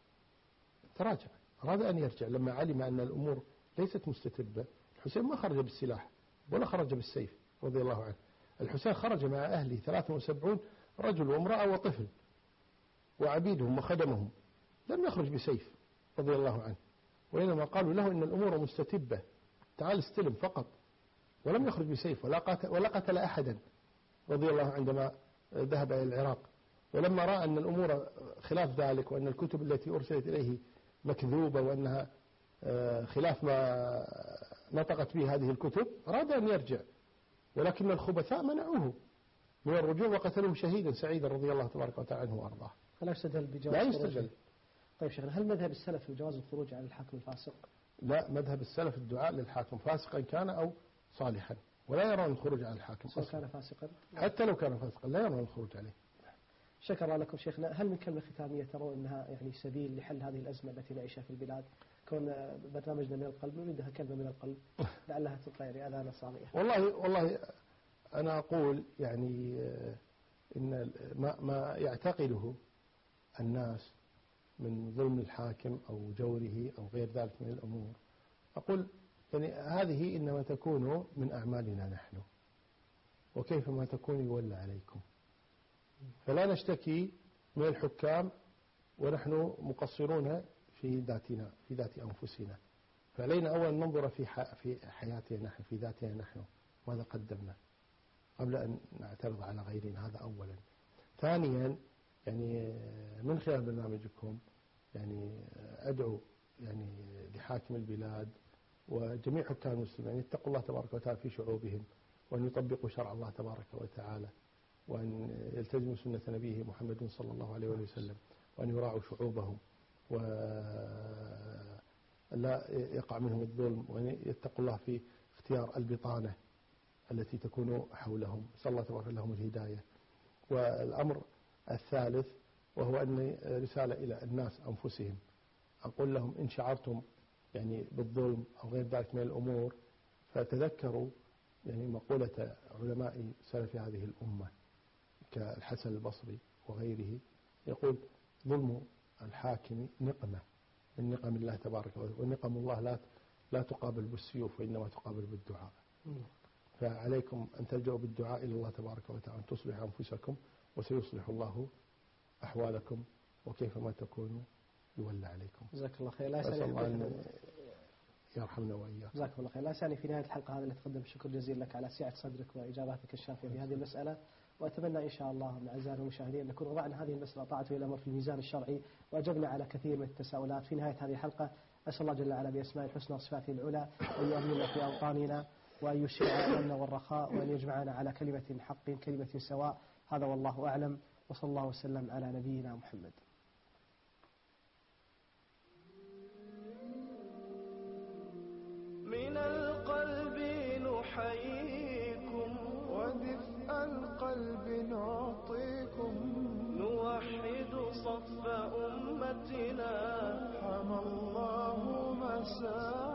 تراجع، أراد أن يرجع لما علم أن الأمور ليست مستتبة. الحسين ما خرج بالسلاح ولا خرج بالسيف رضي الله عنه. الحسين خرج مع أهله ثلاثة وسبعين رجل وامرأة وطفل وعبيدهم وخدمهم، لم يخرج بسيف رضي الله عنه، وإنما قالوا له إن الأمور مستتبة، تعال استلم فقط. ولم يخرج بسيف ولا قتل, ولا قتل أحدا رضي الله عندما ذهب إلى العراق. ولما رأى أن الأمور خلاف ذلك وأن الكتب التي أرسلت إليه مكذوبة وأنها خلاف ما نطقت به هذه الكتب أراد أن يرجع، ولكن الخبثاء منعوه من الرجوع وقتلوه شهيدا سعيدا رضي الله تبارك وتعالى عنه وأرضاه. فلا يستدل بجواز لا يستدل. طيب شيخنا، هل مذهب السلف في جواز الخروج على الحاكم الفاسق؟ لا، مذهب السلف الدعاء للحاكم فاسقا كان أو صالحا، ولا يرون الخروج على الحاكم سواء كان فاسقا حتى لو كان فاسقا لا يرون الخروج عليه. شكرا لكم شيخنا. هل من كلمة ختامية ترون أنها يعني سبيل لحل هذه الأزمة التي نعيشها في البلاد؟ كون برنامجنا من القلب نريدها كلمة من القلب لعلها تبقى يعني أذان صاغية. والله والله أنا أقول يعني إن ما ما يعتقده الناس من ظلم الحاكم أو جوره أو غير ذلك من الأمور، أقول يعني هذه إنما تكون من أعمالنا نحن، وكيفما تكون يولى عليكم. فلا نشتكي من الحكام ونحن مقصرون في ذاتنا في ذات أنفسنا، فعلينا أولا ننظر في في حياتنا نحن، في ذاتنا نحن ماذا قدمنا قبل أن نعترض على غيرنا. هذا أولا. ثانيا يعني من خلال برنامجكم يعني أدعو يعني لحاكم البلاد وجميع حكام المسلمين يتقوا الله تبارك وتعالى في شعوبهم، وأن يطبقوا شرع الله تبارك وتعالى، وأن يلتزموا سنة نبيه محمد صلى الله عليه وسلم، وأن يراعوا شعوبهم ولا يقع منهم الظلم، وأن يتقوا الله في اختيار البطانة التي تكون حولهم. صلى الله تبارك لهم الهداية. والأمر الثالث وهو أن رسالة إلى الناس أنفسهم، أقول لهم إن شعرتم يعني بالظلم أو غير ذلك من الأمور فتذكروا يعني مقولة علماء سلف هذه الأمة كالحسن البصري وغيره، يقول ظلم الحاكم نقمة من نقم الله تبارك وتعالى، ونقم الله لا لا تقابل بالسيوف وإنما تقابل بالدعاء. فعليكم أن تلجأوا بالدعاء إلى الله تبارك وتعالى أن تصلحوا أنفسكم، وسيصلح الله أحوالكم، وكيفما تكونوا يولى عليكم. جزاك الله خير. لا أسأل الله أن يرحمنا وإياكم. جزاك الله خير. لا سعني في نهاية الحلقة هذه تقدم الشكر جزيل لك على سعة صدرك وإجاباتك الشافية في هذه المسألة، وأتمنى إن شاء الله من أعزائنا المشاهدين أن نكون وضعنا هذه المسألة طاعة الأمر في الميزان الشرعي، وأجبنا على كثير من التساؤلات. في نهاية هذه الحلقة أسأل الله جل وعلا بأسماء الحسنى وصفاته العلى أن يؤمننا في أوطاننا، وأن يشيع الأمن والرخاء، وأن يجمعنا على كلمة حق كلمة سواء. هذا والله أعلم، وصلى الله وسلم على نبينا محمد. من القلب نحييكم ودفء القلب نعطيكم، نوحد صف أمتنا، حمى الله مساء